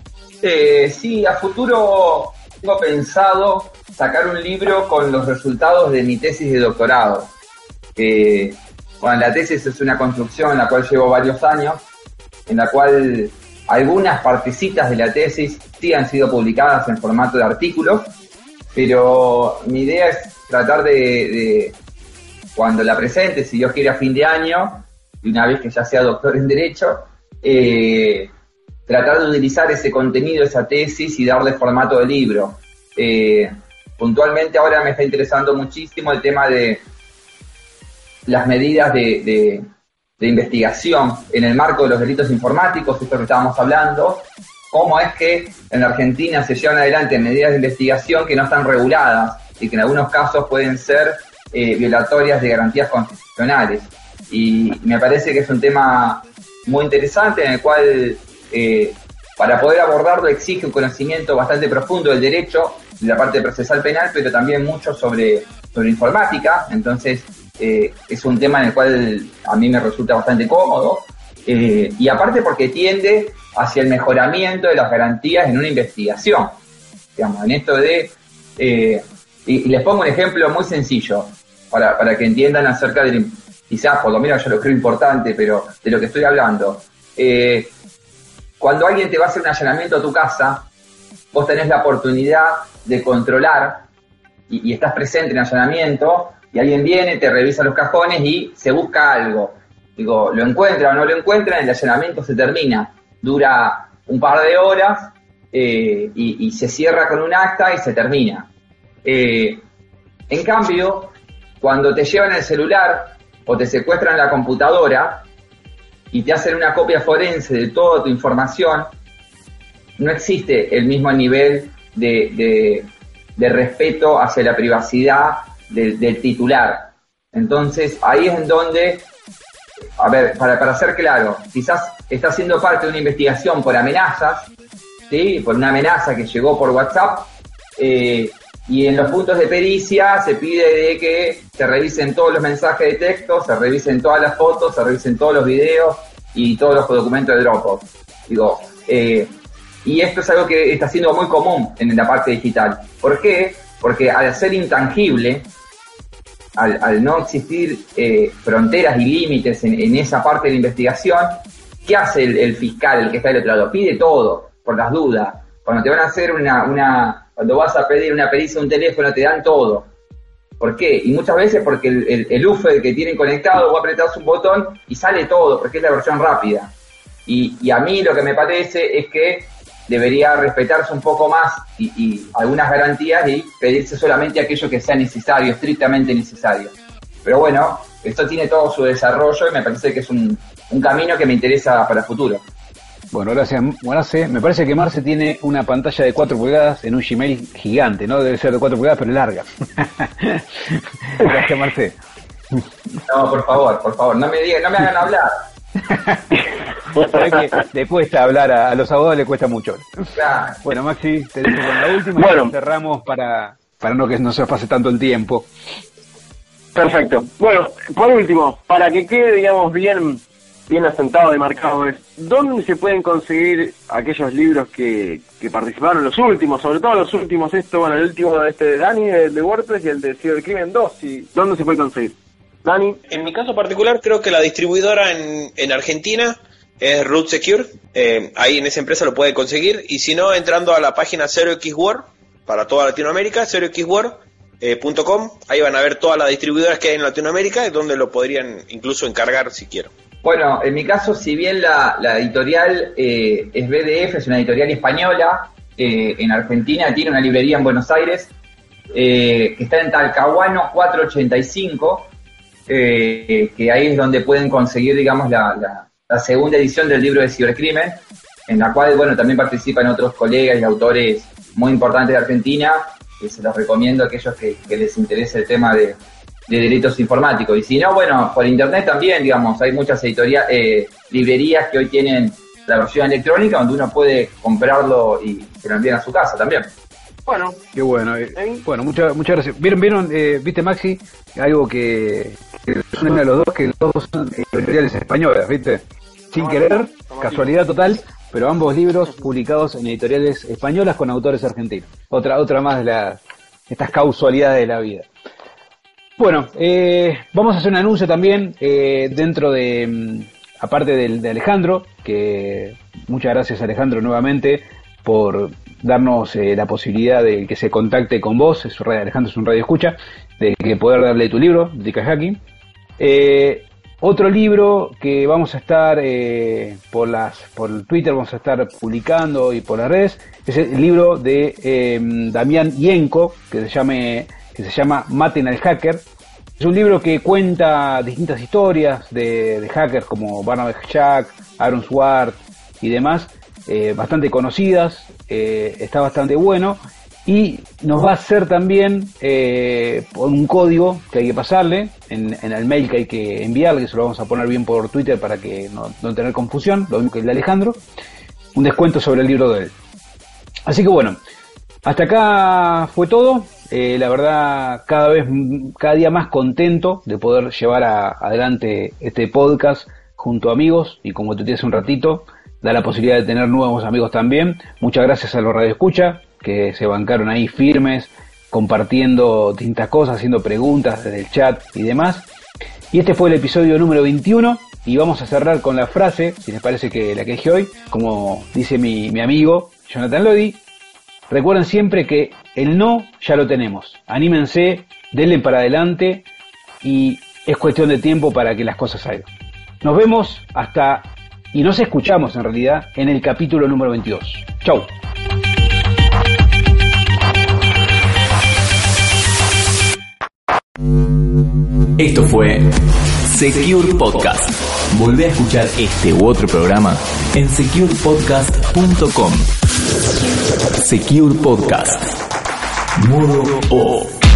Sí, a futuro tengo pensado sacar un libro con los resultados de mi tesis de doctorado. Bueno, la tesis es una construcción en la cual llevo varios años, en la cual algunas partecitas de la tesis sí han sido publicadas en formato de artículos, pero mi idea es tratar de cuando la presente, si Dios quiere a fin de año, y una vez que ya sea doctor en Derecho, tratar de utilizar ese contenido, esa tesis y darle formato de libro. Puntualmente ahora me está interesando muchísimo el tema de las medidas de investigación en el marco de los delitos informáticos, esto que estábamos hablando, cómo es que en la Argentina se llevan adelante medidas de investigación que no están reguladas y que en algunos casos pueden ser violatorias de garantías constitucionales. Y me parece que es un tema muy interesante en el cual para poder abordarlo exige un conocimiento bastante profundo del derecho, de la parte procesal penal, pero también mucho sobre informática. Entonces es un tema en el cual a mí me resulta bastante cómodo, y aparte porque tiende hacia el mejoramiento de las garantías en una investigación, digamos, en esto de y les pongo un ejemplo muy sencillo para que entiendan acerca de, quizás por lo menos yo lo creo importante, pero de lo que estoy hablando. Cuando alguien te va a hacer un allanamiento a tu casa, vos tenés la oportunidad de controlar y estás presente en el allanamiento, y alguien viene, te revisa los cajones y se busca algo. Digo, lo encuentra o no lo encuentra, el allanamiento se termina. Dura un par de horas y se cierra con un acta y se termina. En cambio, cuando te llevan el celular o te secuestran la computadora y te hacen una copia forense de toda tu información, no existe el mismo nivel de respeto hacia la privacidad del titular. Entonces, ahí es en donde, a ver, para ser claro, quizás está siendo parte de una investigación por amenazas, ¿sí? Por una amenaza que llegó por WhatsApp, y en los puntos de pericia se pide de que se revisen todos los mensajes de texto, se revisen todas las fotos, se revisen todos los videos y todos los documentos de Dropbox. Digo, y esto es algo que está siendo muy común en la parte digital. ¿Por qué? Porque al ser intangible, al no existir fronteras y límites en esa parte de la investigación, ¿qué hace el fiscal, el que está del otro lado? Pide todo, por las dudas. Cuando te van a hacer cuando vas a pedir una pericia de un teléfono, te dan todo. ¿Por qué? Y muchas veces porque el UFE que tienen conectado, vos apretás un botón y sale todo, porque es la versión rápida. Y a mí lo que me parece es que debería respetarse un poco más y algunas garantías y pedirse solamente aquello que sea necesario, estrictamente necesario. Pero bueno, esto tiene todo su desarrollo y me parece que es un camino que me interesa para el futuro. Bueno, gracias, Marce. Me parece que Marce tiene una pantalla de 4 pulgadas en un Gmail gigante, ¿no? Debe ser de 4 pulgadas, pero larga. Gracias, Marce. No, por favor, no me hagan hablar. Que le cuesta hablar, a los abogados le cuesta mucho. Claro. Bueno, Maxi, te dejo con la última y cerramos para no que no se pase tanto el tiempo. Perfecto. Bueno, por último, para que quede, digamos, bien asentado y marcado, ¿dónde se pueden conseguir aquellos libros que participaron, los últimos, sobre todo los últimos, el último de Dani, el de WordPress, y el de Cibercrimen 2, ¿dónde se puede conseguir? Dani. En mi caso particular, creo que la distribuidora en Argentina es Root Secure. Ahí en esa empresa lo puede conseguir. Y si no, entrando a la página 0xWord para toda Latinoamérica, 0xWord.com. Ahí van a ver todas las distribuidoras que hay en Latinoamérica, donde lo podrían incluso encargar si quieren. Bueno, en mi caso, si bien la editorial es BDF, es una editorial española, en Argentina tiene una librería en Buenos Aires, que está en Talcahuano 485, que ahí es donde pueden conseguir, digamos, la segunda edición del libro de Cibercrimen, en la cual, bueno, también participan otros colegas y autores muy importantes de Argentina, que se los recomiendo a aquellos que les interese el tema de delitos informáticos. Y si no, bueno, por internet también, digamos, hay muchas librerías que hoy tienen la versión electrónica donde uno puede comprarlo y se lo envían a su casa también. Bueno, qué bueno. Bueno, muchas gracias. ¿Vieron, viste, Maxi, algo que suena a los dos, que los dos son editoriales españolas, viste? Sin querer, casualidad total, pero ambos libros publicados en editoriales españolas con autores argentinos. Otra más de estas causalidades de la vida. Bueno, vamos a hacer un anuncio también dentro de, aparte de Alejandro, que muchas gracias, Alejandro, nuevamente por darnos la posibilidad de que se contacte con vos. Alejandro es un radio escucha, de que poder darle tu libro, Dica Hacking. Otro libro que vamos a estar por Twitter, vamos a estar publicando y por las redes, es el libro de Damián Yenko, que se llama Maten al Hacker. Es un libro que cuenta distintas historias de hackers como Barnaby Jack, Aaron Swartz y demás, bastante conocidas. Está bastante bueno y nos va a hacer también por un código que hay que pasarle en el mail que hay que enviarle, que se lo vamos a poner bien por Twitter para que no tener confusión, lo mismo que el de Alejandro, un descuento sobre el libro de él. Así que bueno, hasta acá fue todo. La verdad, cada día más contento de poder llevar adelante este podcast junto a amigos, y como te dije hace un ratito, da la posibilidad de tener nuevos amigos también. Muchas gracias a los radioescuchas que se bancaron ahí firmes, compartiendo distintas cosas, haciendo preguntas desde el chat y demás. Y este fue el episodio número 21, y vamos a cerrar con la frase, si les parece, que la que dije hoy, como dice mi amigo Jonathan Lodi. Recuerden siempre que el no ya lo tenemos. Anímense, denle para adelante y es cuestión de tiempo para que las cosas salgan. Nos vemos y nos escuchamos en realidad en el capítulo número 22. Chau. Esto fue Secure Podcast. Volvé a escuchar este u otro programa en securepodcast.com. Secure Podcast. Modo O.